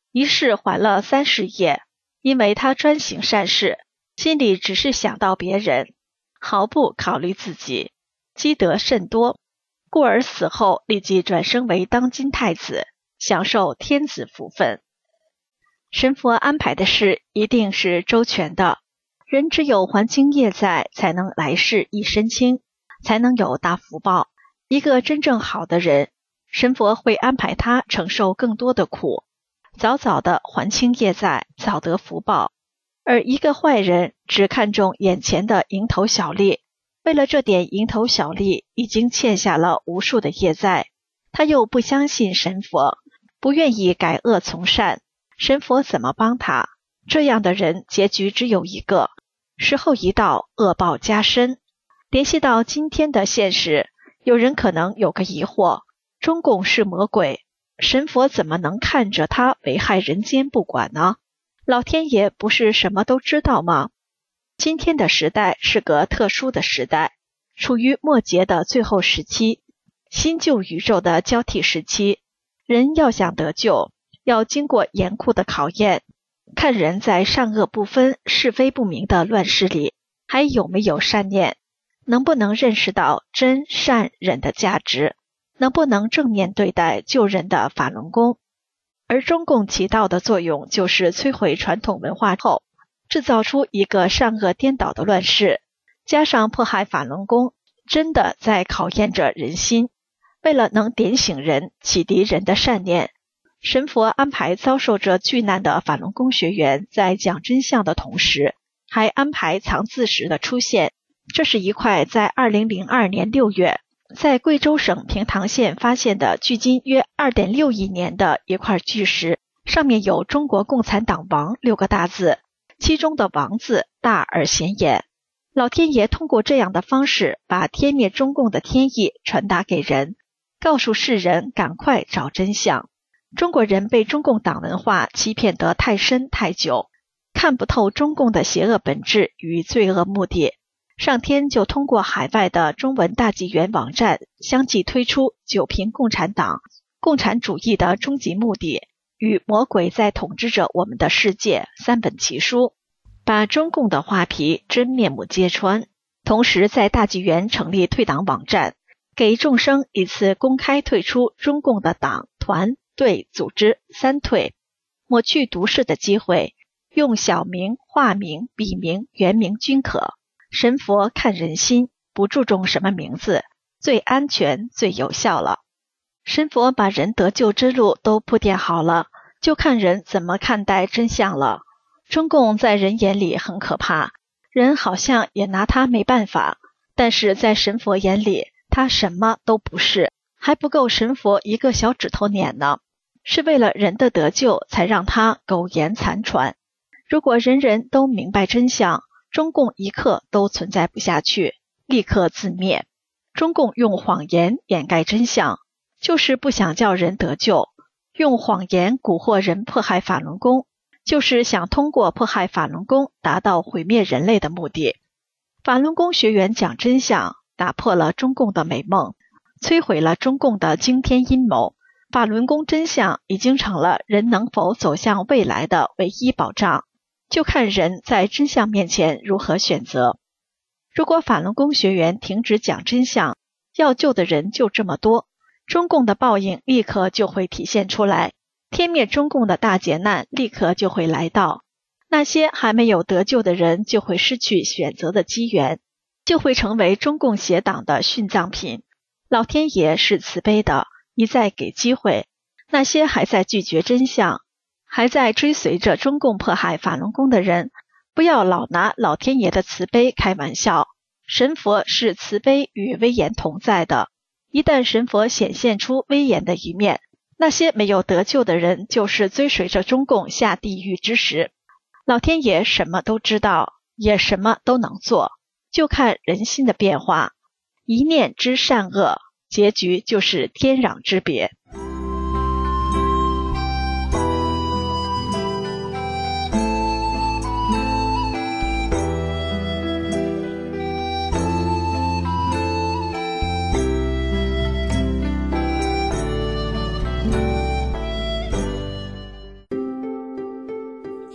一世还了30夜，因为他专行善事，心里只是想到别人，毫不考虑自己，积德甚多，故而死后立即转生为当今太子，享受天子福分。神佛安排的事一定是周全的，人只有还清业债，才能来世一身轻，才能有大福报。一个真正好的人，神佛会安排他承受更多的苦，早早的还清业债，早得福报。而一个坏人只看重眼前的蝇头小利，为了这点蝇头小利已经欠下了无数的业债，他又不相信神佛，不愿意改恶从善，神佛怎么帮他？这样的人结局只有一个，时候一到，恶报加深。联系到今天的现实，有人可能有个疑惑，中共是魔鬼，神佛怎么能看着他危害人间不管呢？老天爷不是什么都知道吗？今天的时代是个特殊的时代，处于末劫的最后时期，新旧宇宙的交替时期，人要想得救，要经过严酷的考验，看人在善恶不分、是非不明的乱世里，还有没有善念，能不能认识到真善忍的价值，能不能正面对待救人的法轮功。而中共起到的作用就是摧毁传统文化后，制造出一个善恶颠倒的乱世，加上迫害法轮功，真的在考验着人心。为了能点醒人、启迪人的善念，神佛安排遭受着巨难的法轮功学员在讲真相的同时，还安排藏字石的出现。这是一块在2002年6月在贵州省平塘县发现的距今约 2.6 亿年的一块巨石，上面有中国共产党王6个大字，其中的王字大而显眼。老天爷通过这样的方式把天灭中共的天意传达给人，告诉世人赶快找真相。中国人被中共党文化欺骗得太深太久，看不透中共的邪恶本质与罪恶目的，上天就通过海外的中文大纪元网站相继推出九评共产党、共产主义的终极目的与魔鬼在统治着我们的世界3本奇书，把中共的画皮真面目揭穿。同时在大纪元成立退党网站，给众生一次公开退出中共的党、团、队、组织3退，抹去毒誓的机会，用小名、化名、笔名、原名均可。神佛看人心，不注重什么名字，最安全最有效了。神佛把人得救之路都铺垫好了，就看人怎么看待真相了。中共在人眼里很可怕，人好像也拿他没办法，但是在神佛眼里，他什么都不是，还不够神佛一个小指头捻呢。是为了人的得救，才让他苟延残喘。如果人人都明白真相，中共一刻都存在不下去，立刻自灭。中共用谎言掩盖真相，就是不想叫人得救，用谎言蛊惑人迫害法轮功，就是想通过迫害法轮功达到毁灭人类的目的。法轮功学员讲真相，打破了中共的美梦，摧毁了中共的惊天阴谋。法轮功真相已经成了人能否走向未来的唯一保障，就看人在真相面前如何选择。如果法轮功学员停止讲真相，要救的人就这么多，中共的报应立刻就会体现出来，天灭中共的大劫难立刻就会来到。那些还没有得救的人就会失去选择的机缘，就会成为中共邪党的殉葬品。老天爷是慈悲的，一再给机会，那些还在拒绝真相，还在追随着中共迫害法轮功的人，不要老拿老天爷的慈悲开玩笑。神佛是慈悲与威严同在的，一旦神佛显现出威严的一面，那些没有得救的人就是追随着中共下地狱之时。老天爷什么都知道，也什么都能做，就看人心的变化。一念之善恶，结局就是天壤之别。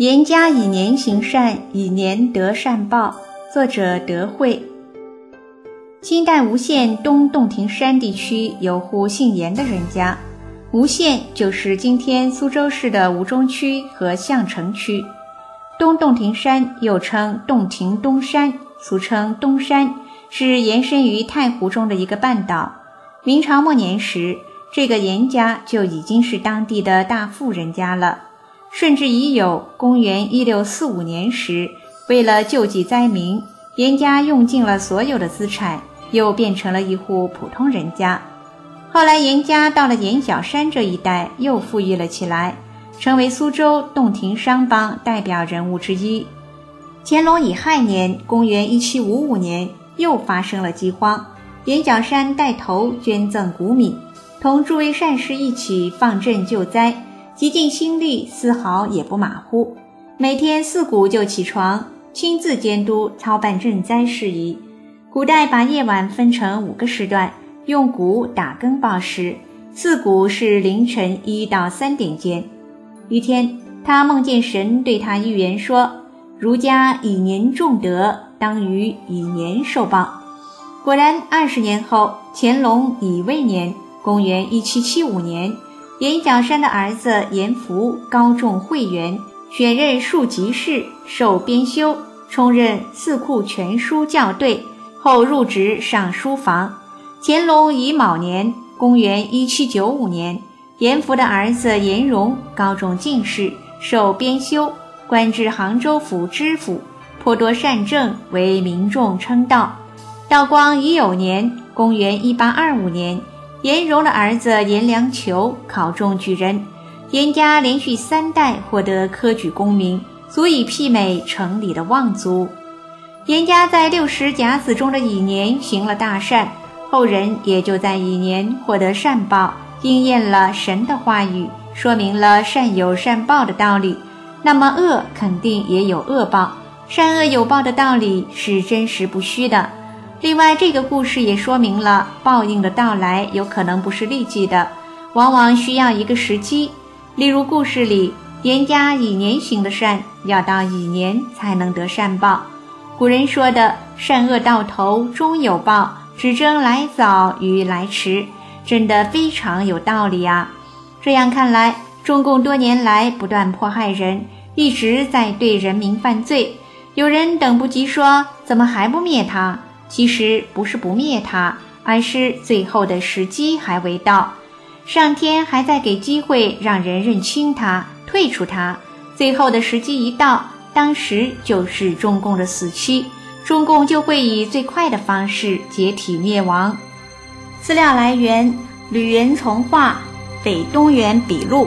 严家以年行善，以年得善报。作者德惠。清代吴县东洞庭山地区有户姓严的人家，吴县就是今天苏州市的吴中区和相城区。东洞庭山又称洞庭东山，俗称东山，是延伸于太湖中的一个半岛。明朝末年时，这个严家就已经是当地的大富人家了，甚至已有公元1645年时，为了救济灾民，严家用尽了所有的资产，又变成了一户普通人家。后来严家到了严小山这一带，又富裕了起来，成为苏州洞庭商帮代表人物之一。乾隆乙亥年，公元1755年，又发生了饥荒，严小山带头捐赠谷米，同诸位善士一起放赈救灾，极尽心力，丝毫也不马虎。每天4鼓就起床，亲自监督操办赈灾事宜。古代把夜晚分成5个时段，用鼓打更报时，4鼓是凌晨1到3点间。一天，他梦见神对他预言说，儒家以年重德，当于以年受报。果然20年后，乾隆乙未年，公元1775年，严小山的儿子严福高中会员，选任庶吉士，授编修，充任四库全书校对，后入职上书房。乾隆乙卯年，公元1795年，严福的儿子严荣高中进士，授编修，官至杭州府知府，颇多善政，为民众称道。道光乙酉年，公元1825年，严荣的儿子严良求考中举人，严家连续3代获得科举功名，足以媲美城里的望族。严家在60甲子中的乙年行了大善，后人也就在乙年获得善报，应验了神的话语，说明了善有善报的道理。那么恶肯定也有恶报，善恶有报的道理是真实不虚的。另外，这个故事也说明了报应的到来有可能不是立即的，往往需要一个时机。例如故事里，严家乙年行的善，要到乙年才能得善报。古人说的善恶到头终有报，只争来早与来迟，真的非常有道理啊。这样看来，中共多年来不断迫害人，一直在对人民犯罪。有人等不及说，怎么还不灭他？其实不是不灭他，而是最后的时机还未到。上天还在给机会让人认清他，退出他。最后的时机一到，当时就是中共的死期，中共就会以最快的方式解体灭亡。资料来源：吕元从话，北东园笔录。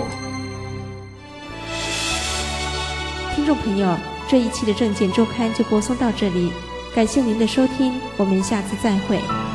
听众朋友，这一期的政见周刊就播送到这里，感谢您的收听，我们下次再会。